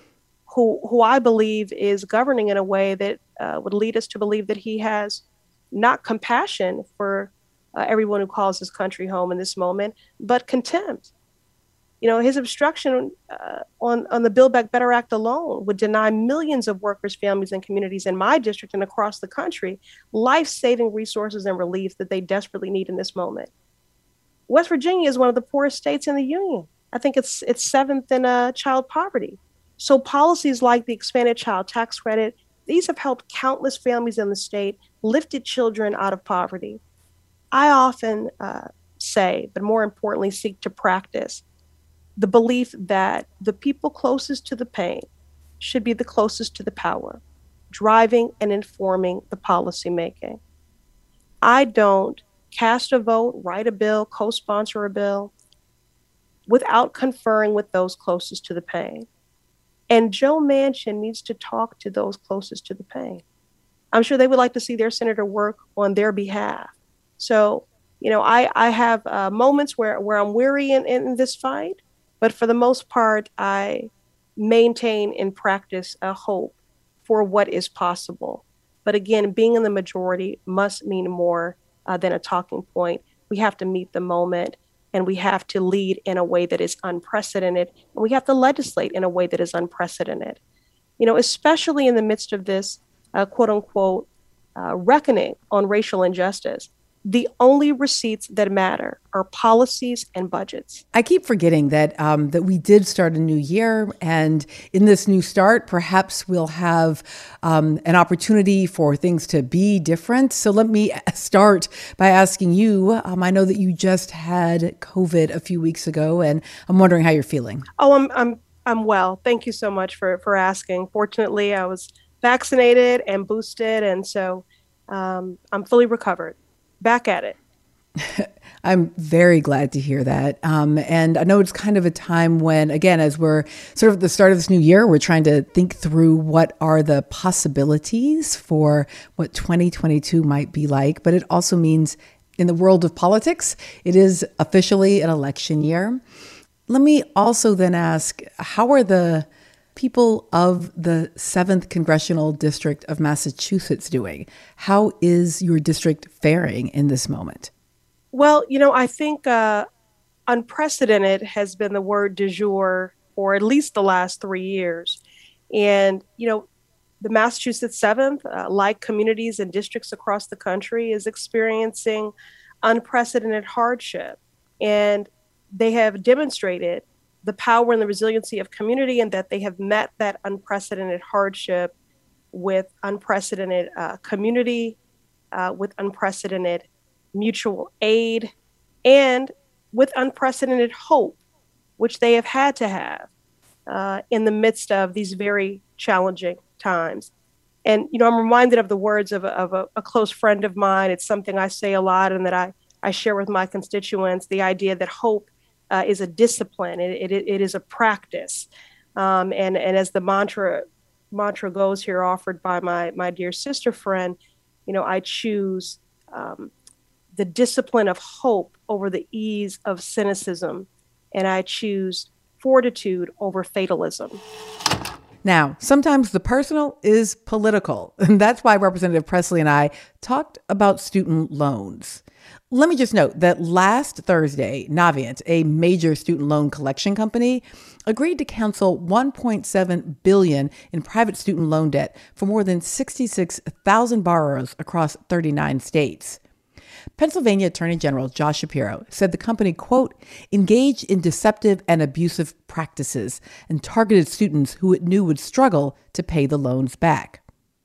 who who I believe is governing in a way that uh, would lead us to believe that he has not compassion for uh, everyone who calls his country home in this moment, but contempt. You know, his obstruction uh, on, on the Build Back Better Act alone would deny millions of workers, families, and communities in my district and across the country life-saving resources and relief that they desperately need in this moment. West Virginia is one of the poorest states in the union. I think it's it's seventh in uh, child poverty. So policies like the expanded child tax credit, these have helped countless families in the state, lifted children out of poverty. I often uh, say, but more importantly, seek to practice the belief that the people closest to the pain should be the closest to the power, driving and informing the policymaking. I don't cast a vote, write a bill, co-sponsor a bill without conferring with those closest to the pain. And Joe Manchin needs to talk to those closest to the pain. I'm sure they would like to see their senator work on their behalf. So, you know, I, I have uh, moments where, where I'm weary in, in this fight, but for the most part, I maintain and practice a hope for what is possible. But again, being in the majority must mean more uh, than a talking point. We have to meet the moment, and we have to lead in a way that is unprecedented, and we have to legislate in a way that is unprecedented. You know, especially in the midst of this uh, quote unquote uh, reckoning on racial injustice. The only receipts that matter are policies and budgets. I keep forgetting that um, that we did start a new year, and in this new start, perhaps we'll have um, an opportunity for things to be different. So let me start by asking you. Um, I know that you just had COVID a few weeks ago, and I'm wondering how you're feeling. Oh, I'm I'm I'm well. Thank you so much for for asking. Fortunately, I was vaccinated and boosted, and so um, I'm fully recovered. Back at it. I'm very glad to hear that. Um, and I know it's kind of a time when, again, as we're sort of at the start of this new year, we're trying to think through what are the possibilities for what twenty twenty-two might be like. But it also means in the world of politics, it is officially an election year. Let me also then ask, how are the people of the seventh Congressional District of Massachusetts doing? How is your district faring in this moment? Well, you know, I think uh, unprecedented has been the word du jour for at least the last three years. And, you know, the Massachusetts seventh, uh, like communities and districts across the country, is experiencing unprecedented hardship. And they have demonstrated the power and the resiliency of community, and that they have met that unprecedented hardship with unprecedented uh, community, uh, with unprecedented mutual aid, and with unprecedented hope, which they have had to have uh, in the midst of these very challenging times. and, you know, I'm reminded of the words of, a, of a, a close friend of mine. It's something I say a lot and that I, I share with my constituents, the idea that hope uh, is a discipline. It, it, it is a practice. Um, and, and as the mantra mantra goes here, offered by my, my dear sister friend, you know, I choose um, the discipline of hope over the ease of cynicism. And I choose fortitude over fatalism. Now, sometimes the personal is political, and that's why Representative Pressley and I talked about student loans. Let me just note that last Thursday, Navient, a major student loan collection company, agreed to cancel one point seven billion dollars in private student loan debt for more than sixty-six thousand borrowers across thirty-nine states. Pennsylvania Attorney General Josh Shapiro said the company, quote, engaged in deceptive and abusive practices and targeted students who it knew would struggle to pay the loans back.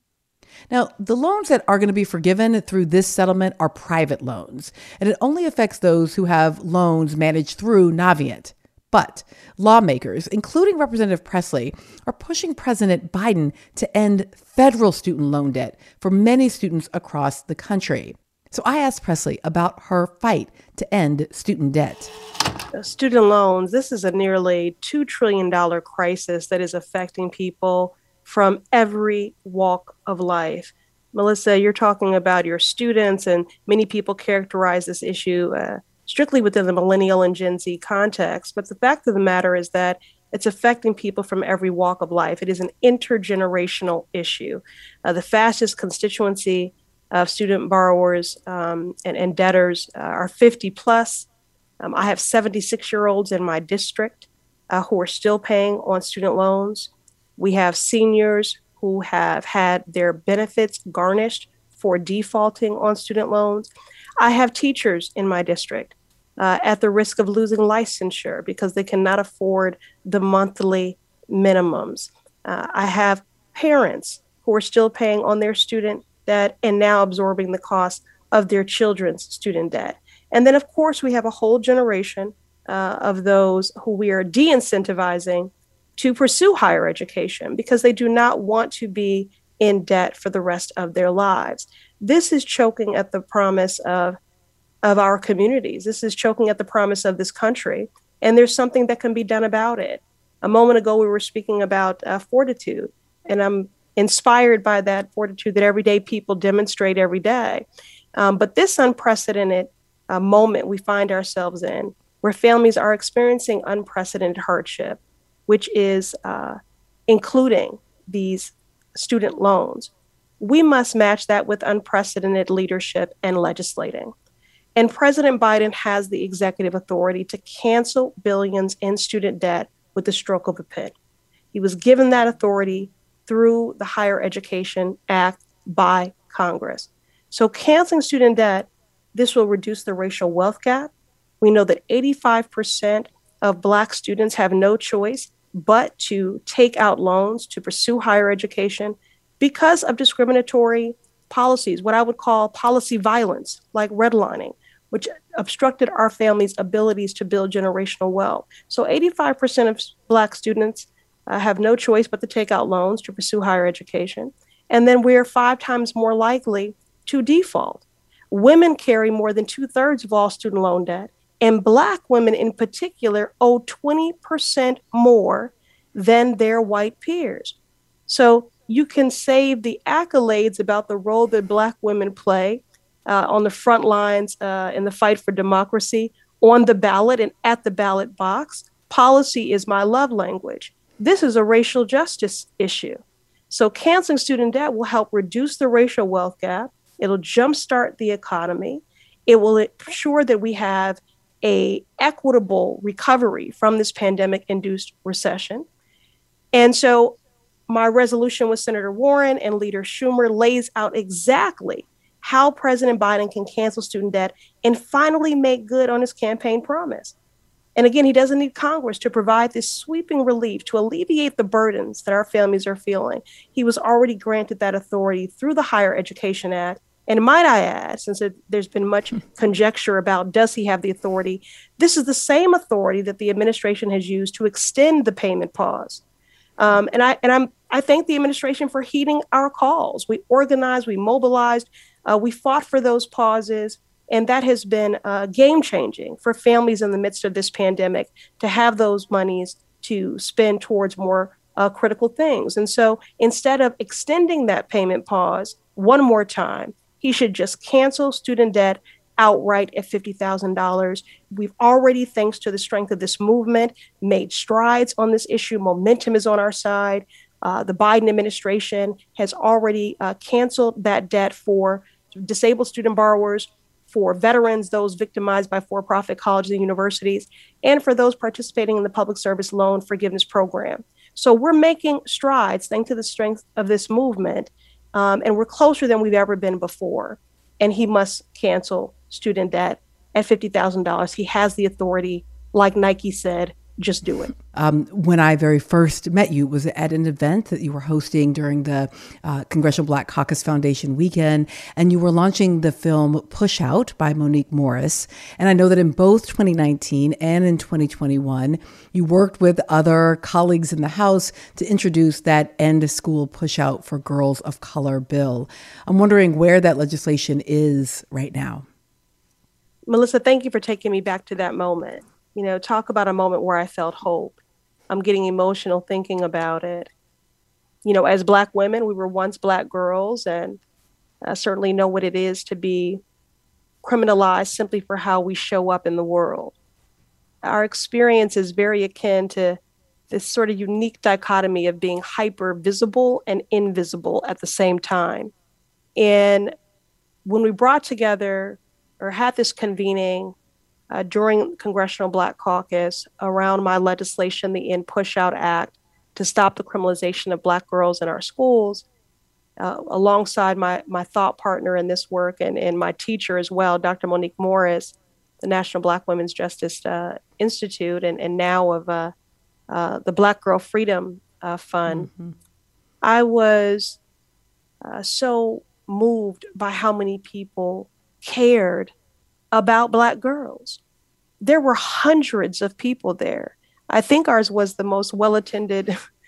Now, the loans that are going to be forgiven through this settlement are private loans, and it only affects those who have loans managed through Navient. But lawmakers, including Representative Pressley, are pushing President Biden to end federal student loan debt for many students across the country. So I asked Pressley about her fight to end student debt. Student loans, this is a nearly two trillion dollars crisis that is affecting people from every walk of life. Melissa, you're talking about your students, and many people characterize this issue uh, strictly within the millennial and Gen Z context. But the fact of the matter is that it's affecting people from every walk of life. It is an intergenerational issue. Uh, the fastest constituency of student borrowers um, and, and debtors uh, are fifty plus. Um, I have seventy-six year olds in my district uh, who are still paying on student loans. We have seniors who have had their benefits garnished for defaulting on student loans. I have teachers in my district uh, at the risk of losing licensure because they cannot afford the monthly minimums. Uh, I have parents who are still paying on their student debt and now absorbing the cost of their children's student debt. And then, of course, we have a whole generation uh, of those who we are de-incentivizing to pursue higher education because they do not want to be in debt for the rest of their lives. This is choking at the promise of, of our communities. This is choking at the promise of this country. And there's something that can be done about it. A moment ago, we were speaking about uh, fortitude, and I'm inspired by that fortitude that everyday people demonstrate every day. Um, but this unprecedented uh, moment we find ourselves in, where families are experiencing unprecedented hardship, which is uh, including these student loans, we must match that with unprecedented leadership and legislating. And President Biden has the executive authority to cancel billions in student debt with the stroke of a pen. He was given that authority through the Higher Education Act by Congress. So canceling student debt, this will reduce the racial wealth gap. We know that eighty-five percent of Black students have no choice but to take out loans to pursue higher education because of discriminatory policies, what I would call policy violence, like redlining, which obstructed our families' abilities to build generational wealth. So eighty-five percent of Black students Uh, have no choice but to take out loans to pursue higher education. And then we're five times more likely to default. Women carry more than two thirds of all student loan debt, and Black women in particular owe twenty percent more than their white peers. So you can save the accolades about the role that Black women play uh, on the front lines uh, in the fight for democracy, on the ballot and at the ballot box. Policy is my love language. This is a racial justice issue. So canceling student debt will help reduce the racial wealth gap. It'll jumpstart the economy. It will ensure that we have a equitable recovery from this pandemic-induced recession. And so my resolution with Senator Warren and Leader Schumer lays out exactly how President Biden can cancel student debt and finally make good on his campaign promise. And again, he doesn't need Congress to provide this sweeping relief to alleviate the burdens that our families are feeling. He was already granted that authority through the Higher Education Act. And might I add, since it, there's been much conjecture about does he have the authority, this is the same authority that the administration has used to extend the payment pause. Um, and I and I'm I thank the administration for heeding our calls. We organized, we mobilized, uh, we fought for those pauses. And that has been uh, game changing for families in the midst of this pandemic to have those monies to spend towards more uh, critical things. And so instead of extending that payment pause one more time, he should just cancel student debt outright at fifty thousand dollars. We've already, thanks to the strength of this movement, made strides on this issue. Momentum is on our side. Uh, the Biden administration has already uh, canceled that debt for disabled student borrowers, for veterans, those victimized by for-profit colleges and universities, and for those participating in the public service loan forgiveness program. So we're making strides thanks to the strength of this movement, um, and we're closer than we've ever been before. And he must cancel student debt at fifty thousand dollars. He has the authority, like Nike said, just do it. Um, when I very first met you, was at an event that you were hosting during the uh, Congressional Black Caucus Foundation weekend, and you were launching the film Push Out by Monique Morris. And I know that in both twenty nineteen and in twenty twenty-one, you worked with other colleagues in the House to introduce that End School Push Out for Girls of Color bill. I'm wondering where that legislation is right now. Melissa, thank you for taking me back to that moment. You know, talk about a moment where I felt hope. I'm getting emotional thinking about it. You know, as Black women, we were once Black girls, and I certainly know what it is to be criminalized simply for how we show up in the world. Our experience is very akin to this sort of unique dichotomy of being hyper visible and invisible at the same time. And when we brought together or had this convening Uh, during Congressional Black Caucus around my legislation, the End Push Out Act, to stop the criminalization of Black girls in our schools, uh, alongside my my thought partner in this work and, and my teacher as well, Doctor Monique Morris, the National Black Women's Justice uh, Institute, and, and now of uh, uh, the Black Girl Freedom uh, Fund. Mm-hmm. I was uh, so moved by how many people cared about Black girls. There were hundreds of people there. I think ours was the most well-attended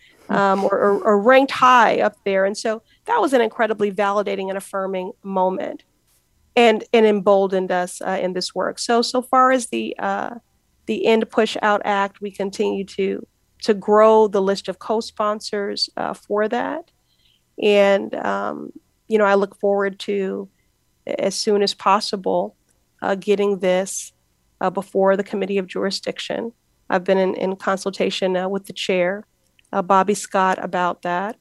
um, or, or, or ranked high up there. And so that was an incredibly validating and affirming moment, and, and emboldened us uh, in this work. So, so far as the uh, the End Push Out Act, we continue to, to grow the list of co-sponsors uh, for that. And, um, you know, I look forward to, as soon as possible, Uh, getting this uh, before the Committee of Jurisdiction. I've been in, in consultation uh, with the chair, uh, Bobby Scott, about that,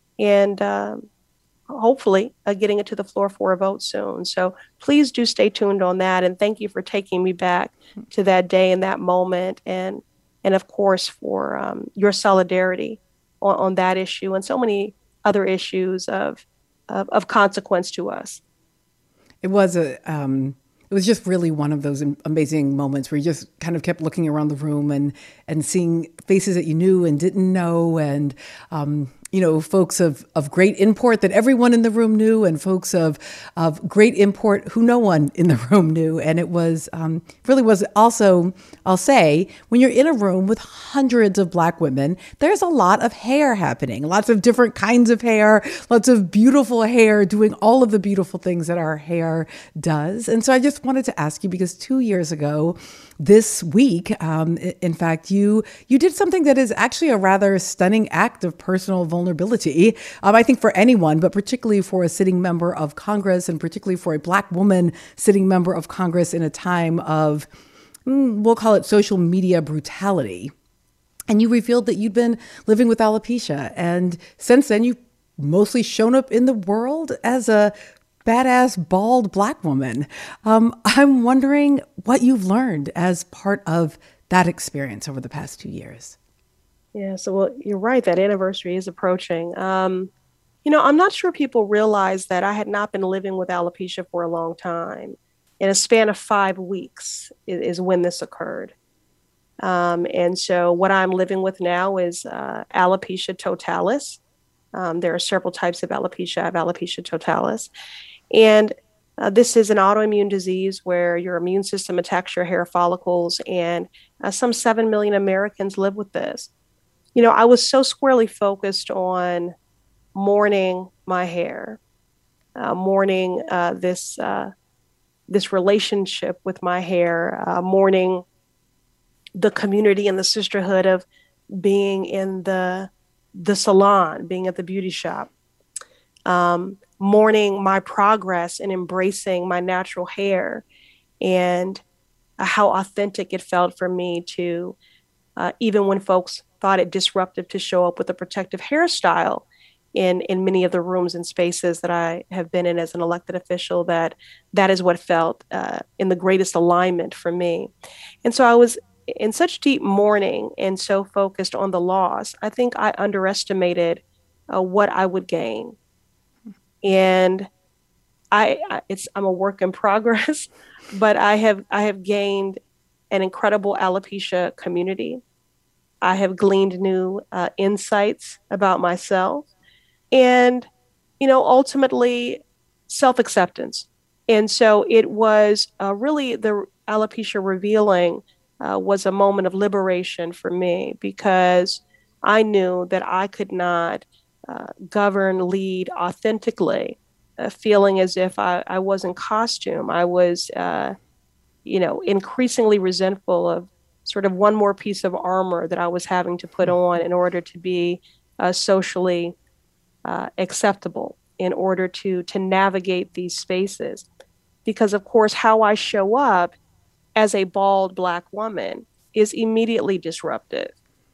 and um, hopefully uh, getting it to the floor for a vote soon. So please do stay tuned on that, and thank you for taking me back to that day and that moment, and and of course for um, your solidarity on, on that issue and so many other issues of of, of consequence to us. It was a um It was just really one of those amazing moments where you just kind of kept looking around the room and, and seeing faces that you knew and didn't know, and, um, you know, folks of, of great import that everyone in the room knew, and folks of, of great import who no one in the room knew. And it was, um, really was also, I'll say, when you're in a room with hundreds of Black women, there's a lot of hair happening, lots of different kinds of hair, lots of beautiful hair doing all of the beautiful things that our hair does. And so I just wanted to ask you, because two years ago this week, um, in fact, you, you did something that is actually a rather stunning act of personal vulnerability, um, I think for anyone, but particularly for a sitting member of Congress, and particularly for a Black woman sitting member of Congress in a time of, mm, we'll call it social media brutality. And you revealed that you'd been living with alopecia. And since then, you've mostly shown up in the world as a badass, bald Black woman. Um, I'm wondering what you've learned as part of that experience over the past two years. Yeah, so well, you're right. That anniversary is approaching. Um, you know, I'm not sure people realize that I had not been living with alopecia for a long time. In a span of five weeks is, is when this occurred. Um, and so what I'm living with now is uh, alopecia totalis. Um, there are several types of alopecia. I have alopecia totalis. And uh, this is an autoimmune disease where your immune system attacks your hair follicles, and uh, some seven million Americans live with this. you know, I was so squarely focused on mourning my hair, uh, mourning uh, this uh, this relationship with my hair, uh, mourning the community and the sisterhood of being in the the salon, being at the beauty shop, um, mourning my progress and embracing my natural hair, and uh, how authentic it felt for me to, uh, even when folks thought it disruptive to show up with a protective hairstyle in, in many of the rooms and spaces that I have been in as an elected official, that that is what felt uh, in the greatest alignment for me. And so I was in such deep mourning and so focused on the loss. I think I underestimated uh, what I would gain. And I, I it's I'm a work in progress, but I have I have gained an incredible alopecia community. I have gleaned new uh, insights about myself, and you know, ultimately self-acceptance. And so it was uh, really the alopecia revealing uh, was a moment of liberation for me, because I knew that I could not uh, govern, lead authentically, uh, feeling as if I, I was in costume. I was, uh, you know, increasingly resentful of sort of one more piece of armor that I was having to put on in order to be uh, socially uh, acceptable, in order to to navigate these spaces. Because, of course, how I show up as a bald Black woman is immediately disruptive.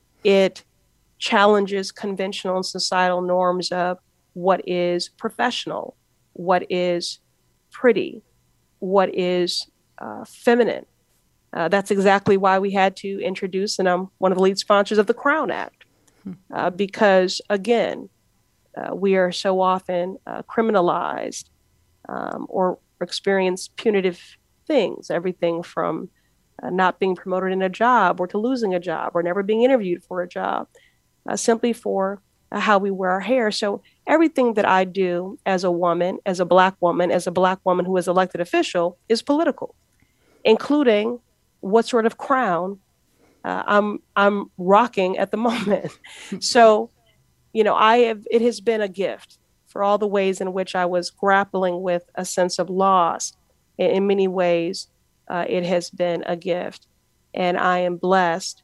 It challenges conventional and societal norms of what is professional, what is pretty, what is uh, feminine. Uh, that's exactly why we had to introduce, and I'm one of the lead sponsors of the Crown Act, uh, because, again, uh, we are so often uh, criminalized um, or experience punitive things, everything from uh, not being promoted in a job, or to losing a job, or never being interviewed for a job, uh, simply for uh, how we wear our hair. So everything that I do as a woman, as a Black woman, as a Black woman who is elected official, is political, including what sort of crown uh, I'm I'm rocking at the moment. So, you know, I have it has been a gift for all the ways in which I was grappling with a sense of loss. In, in many ways, uh, it has been a gift, and I am blessed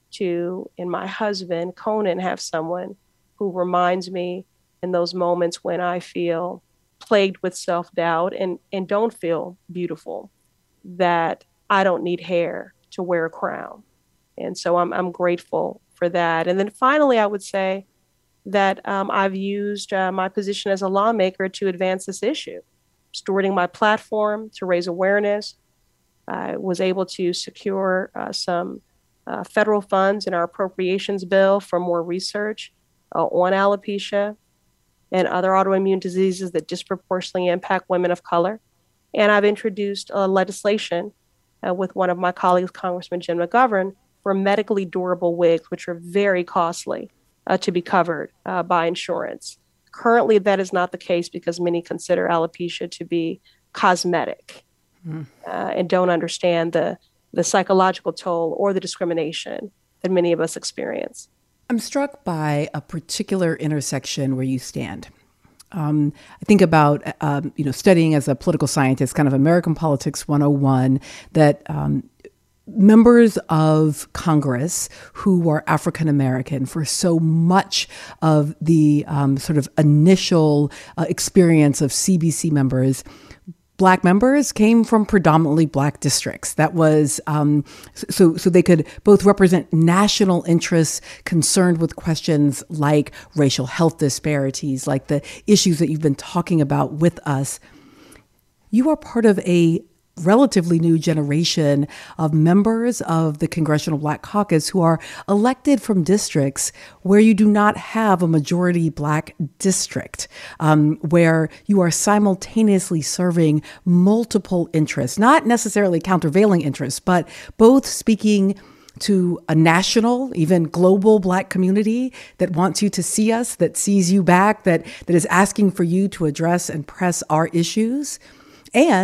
to, in my husband Conan, have someone who reminds me in those moments when I feel plagued with self-doubt and and don't feel beautiful, that I don't need hair to wear a crown. And so I'm I'm grateful for that. And then finally, I would say that um, I've used uh, my position as a lawmaker to advance this issue, stewarding my platform to raise awareness. I was able to secure uh, some uh, federal funds in our appropriations bill for more research uh, on alopecia and other autoimmune diseases that disproportionately impact women of color. And I've introduced uh, legislation Uh, with one of my colleagues, Congressman Jim McGovern, for medically durable wigs, which are very costly uh, to be covered uh, by insurance. Currently, that is not the case because many consider alopecia to be cosmetic mm. uh, and don't understand the, the psychological toll or the discrimination that many of us experience. I'm struck by a particular intersection where you stand. Um, I think about, um, you know, studying as a political scientist, kind of American Politics one oh one, that um, members of Congress who are African American, for so much of the um, sort of initial uh, experience of C B C members, Black members came from predominantly Black districts. That was um, so so they could both represent national interests concerned with questions like racial health disparities, like the issues that you've been talking about with us. You are part of a relatively new generation of members of the Congressional Black Caucus who are elected from districts where you do not have a majority Black district, um, where you are simultaneously serving multiple interests, not necessarily countervailing interests, but both speaking to a national, even global Black community that wants you to see us, that sees you back, that that is asking for you to address and press our issues, and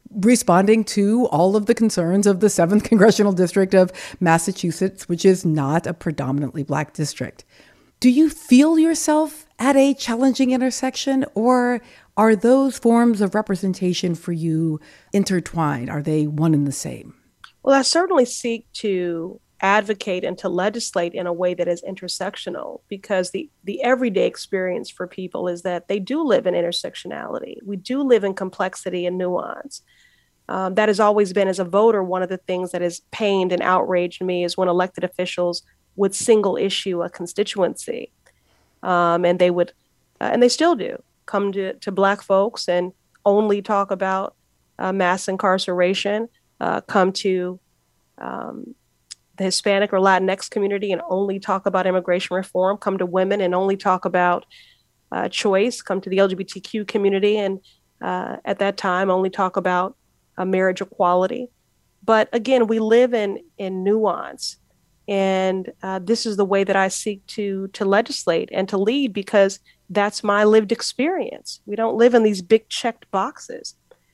responding to all of the concerns of the seventh Congressional District of Massachusetts, which is not a predominantly Black district. Do you feel yourself at a challenging intersection, or are those forms of representation for you intertwined? Are they one and the same? Well, I certainly seek to advocate and to legislate in a way that is intersectional, because the, the everyday experience for people is that they do live in intersectionality. We do live in complexity and nuance. Um, that has always been, as a voter, one of the things that has pained and outraged me is when elected officials would single issue a constituency. Um, and they would, uh, and they still do, come to, to Black folks and only talk about uh, mass incarceration, uh, come to um, the Hispanic or Latinx community and only talk about immigration reform, come to women and only talk about uh, choice, come to the L G B T Q community and uh, at that time only talk about uh, marriage equality. But again, we live in, in nuance. And uh, this is the way that I seek to to legislate and to lead, because that's my lived experience. We don't live in these big checked boxes.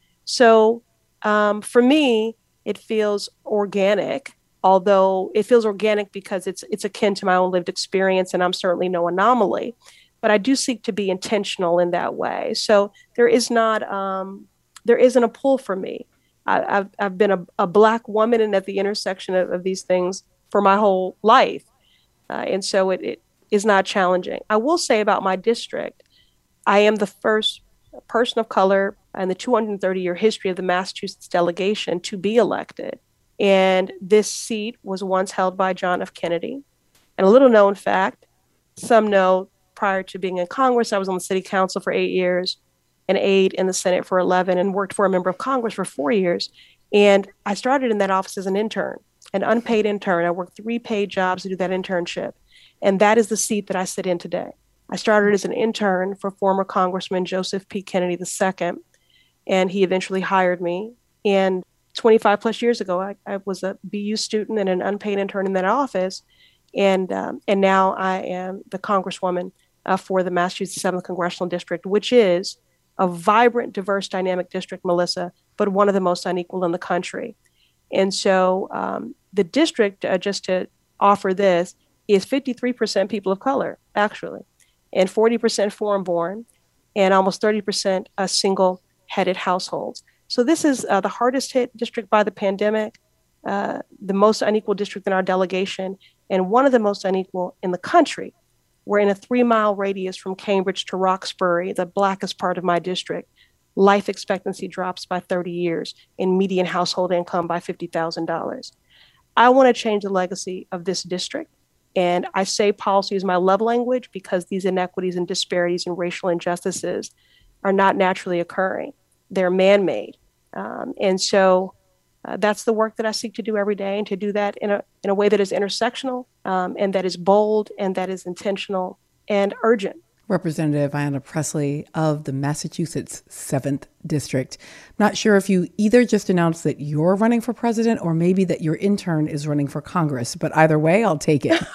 So um, for me, it feels organic, although it feels organic because it's it's akin to my own lived experience, and I'm certainly no anomaly. But I do seek to be intentional in that way. So there is not um, there isn't a pull for me. I, I've I've been a, a Black woman and at the intersection of, of these things for my whole life. Uh, and so it, it is not challenging. I will say about my district, I am the first person of color in the two hundred thirty year history of the Massachusetts delegation to be elected. And this seat was once held by John F. Kennedy. And a little known fact, some know prior to being in Congress, I was on the city council for eight years and eight in the Senate for eleven and worked for a member of Congress for four years. And I started in that office as an intern. An unpaid intern. I worked three paid jobs to do that internship. And that is the seat that I sit in today. I started as an intern for former Congressman Joseph P. Kennedy the second, and he eventually hired me. And twenty-five plus years ago, I, I was a B U student and an unpaid intern in that office. And um, and now I am the Congresswoman uh, for the Massachusetts seventh Congressional District, which is a vibrant, diverse, dynamic district, Melissa, but one of the most unequal in the country. And so um, the district, uh, just to offer this, is fifty-three percent people of color, actually, and forty percent foreign-born, and almost thirty percent uh, single-headed households. So this is uh, the hardest hit district by the pandemic, uh, the most unequal district in our delegation, and one of the most unequal in the country. We're in a three-mile radius from Cambridge to Roxbury, the blackest part of my district. Life expectancy drops by thirty years and median household income by fifty thousand dollars. I want to change the legacy of this district. And I say policy is my love language because these inequities and disparities and racial injustices are not naturally occurring. They're man-made. Um, and so uh, that's the work that I seek to do every day, and to do that in a, in a way that is intersectional um, and that is bold and that is intentional and urgent. Representative Ayanna Pressley of the Massachusetts seventh District. Not sure if you either just announced that you're running for president or maybe that your intern is running for Congress, but either way, I'll take it.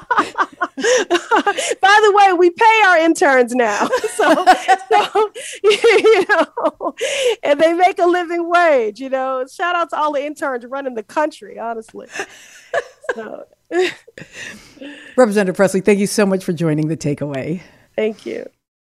By the way, we pay our interns now, so, so you know, and they make a living wage. You know, shout out to all the interns running the country, honestly. So. Representative Pressley, thank you so much for joining The Takeaway. Thank you.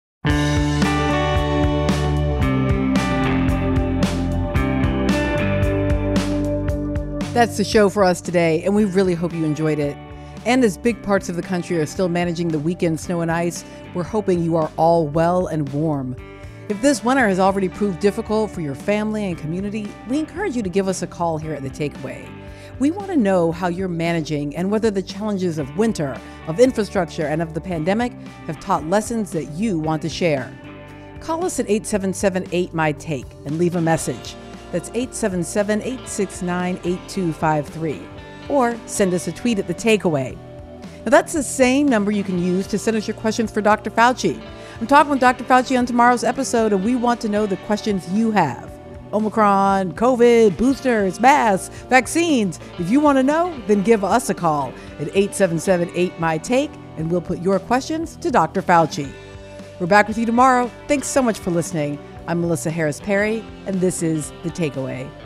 That's the show for us today, and we really hope you enjoyed it. And as big parts of the country are still managing the weekend snow and ice, we're hoping you are all well and warm. If this winter has already proved difficult for your family and community, we encourage you to give us a call here at The Takeaway. We want to know how you're managing and whether the challenges of winter, of infrastructure, and of the pandemic have taught lessons that you want to share. Call us at eight seven seven eight M Y T A K E and leave a message. That's eight seven seven, eight six nine, eight two five three. Or send us a tweet at The Takeaway. Now that's the same number you can use to send us your questions for Doctor Fauci. I'm talking with Doctor Fauci on tomorrow's episode, and we want to know the questions you have. Omicron, COVID, boosters, masks, vaccines. If you want to know, then give us a call at eight seven seven, eight M Y T A K E, and we'll put your questions to Doctor Fauci. We're back with you tomorrow. Thanks so much for listening. I'm Melissa Harris Perry, and this is The Takeaway.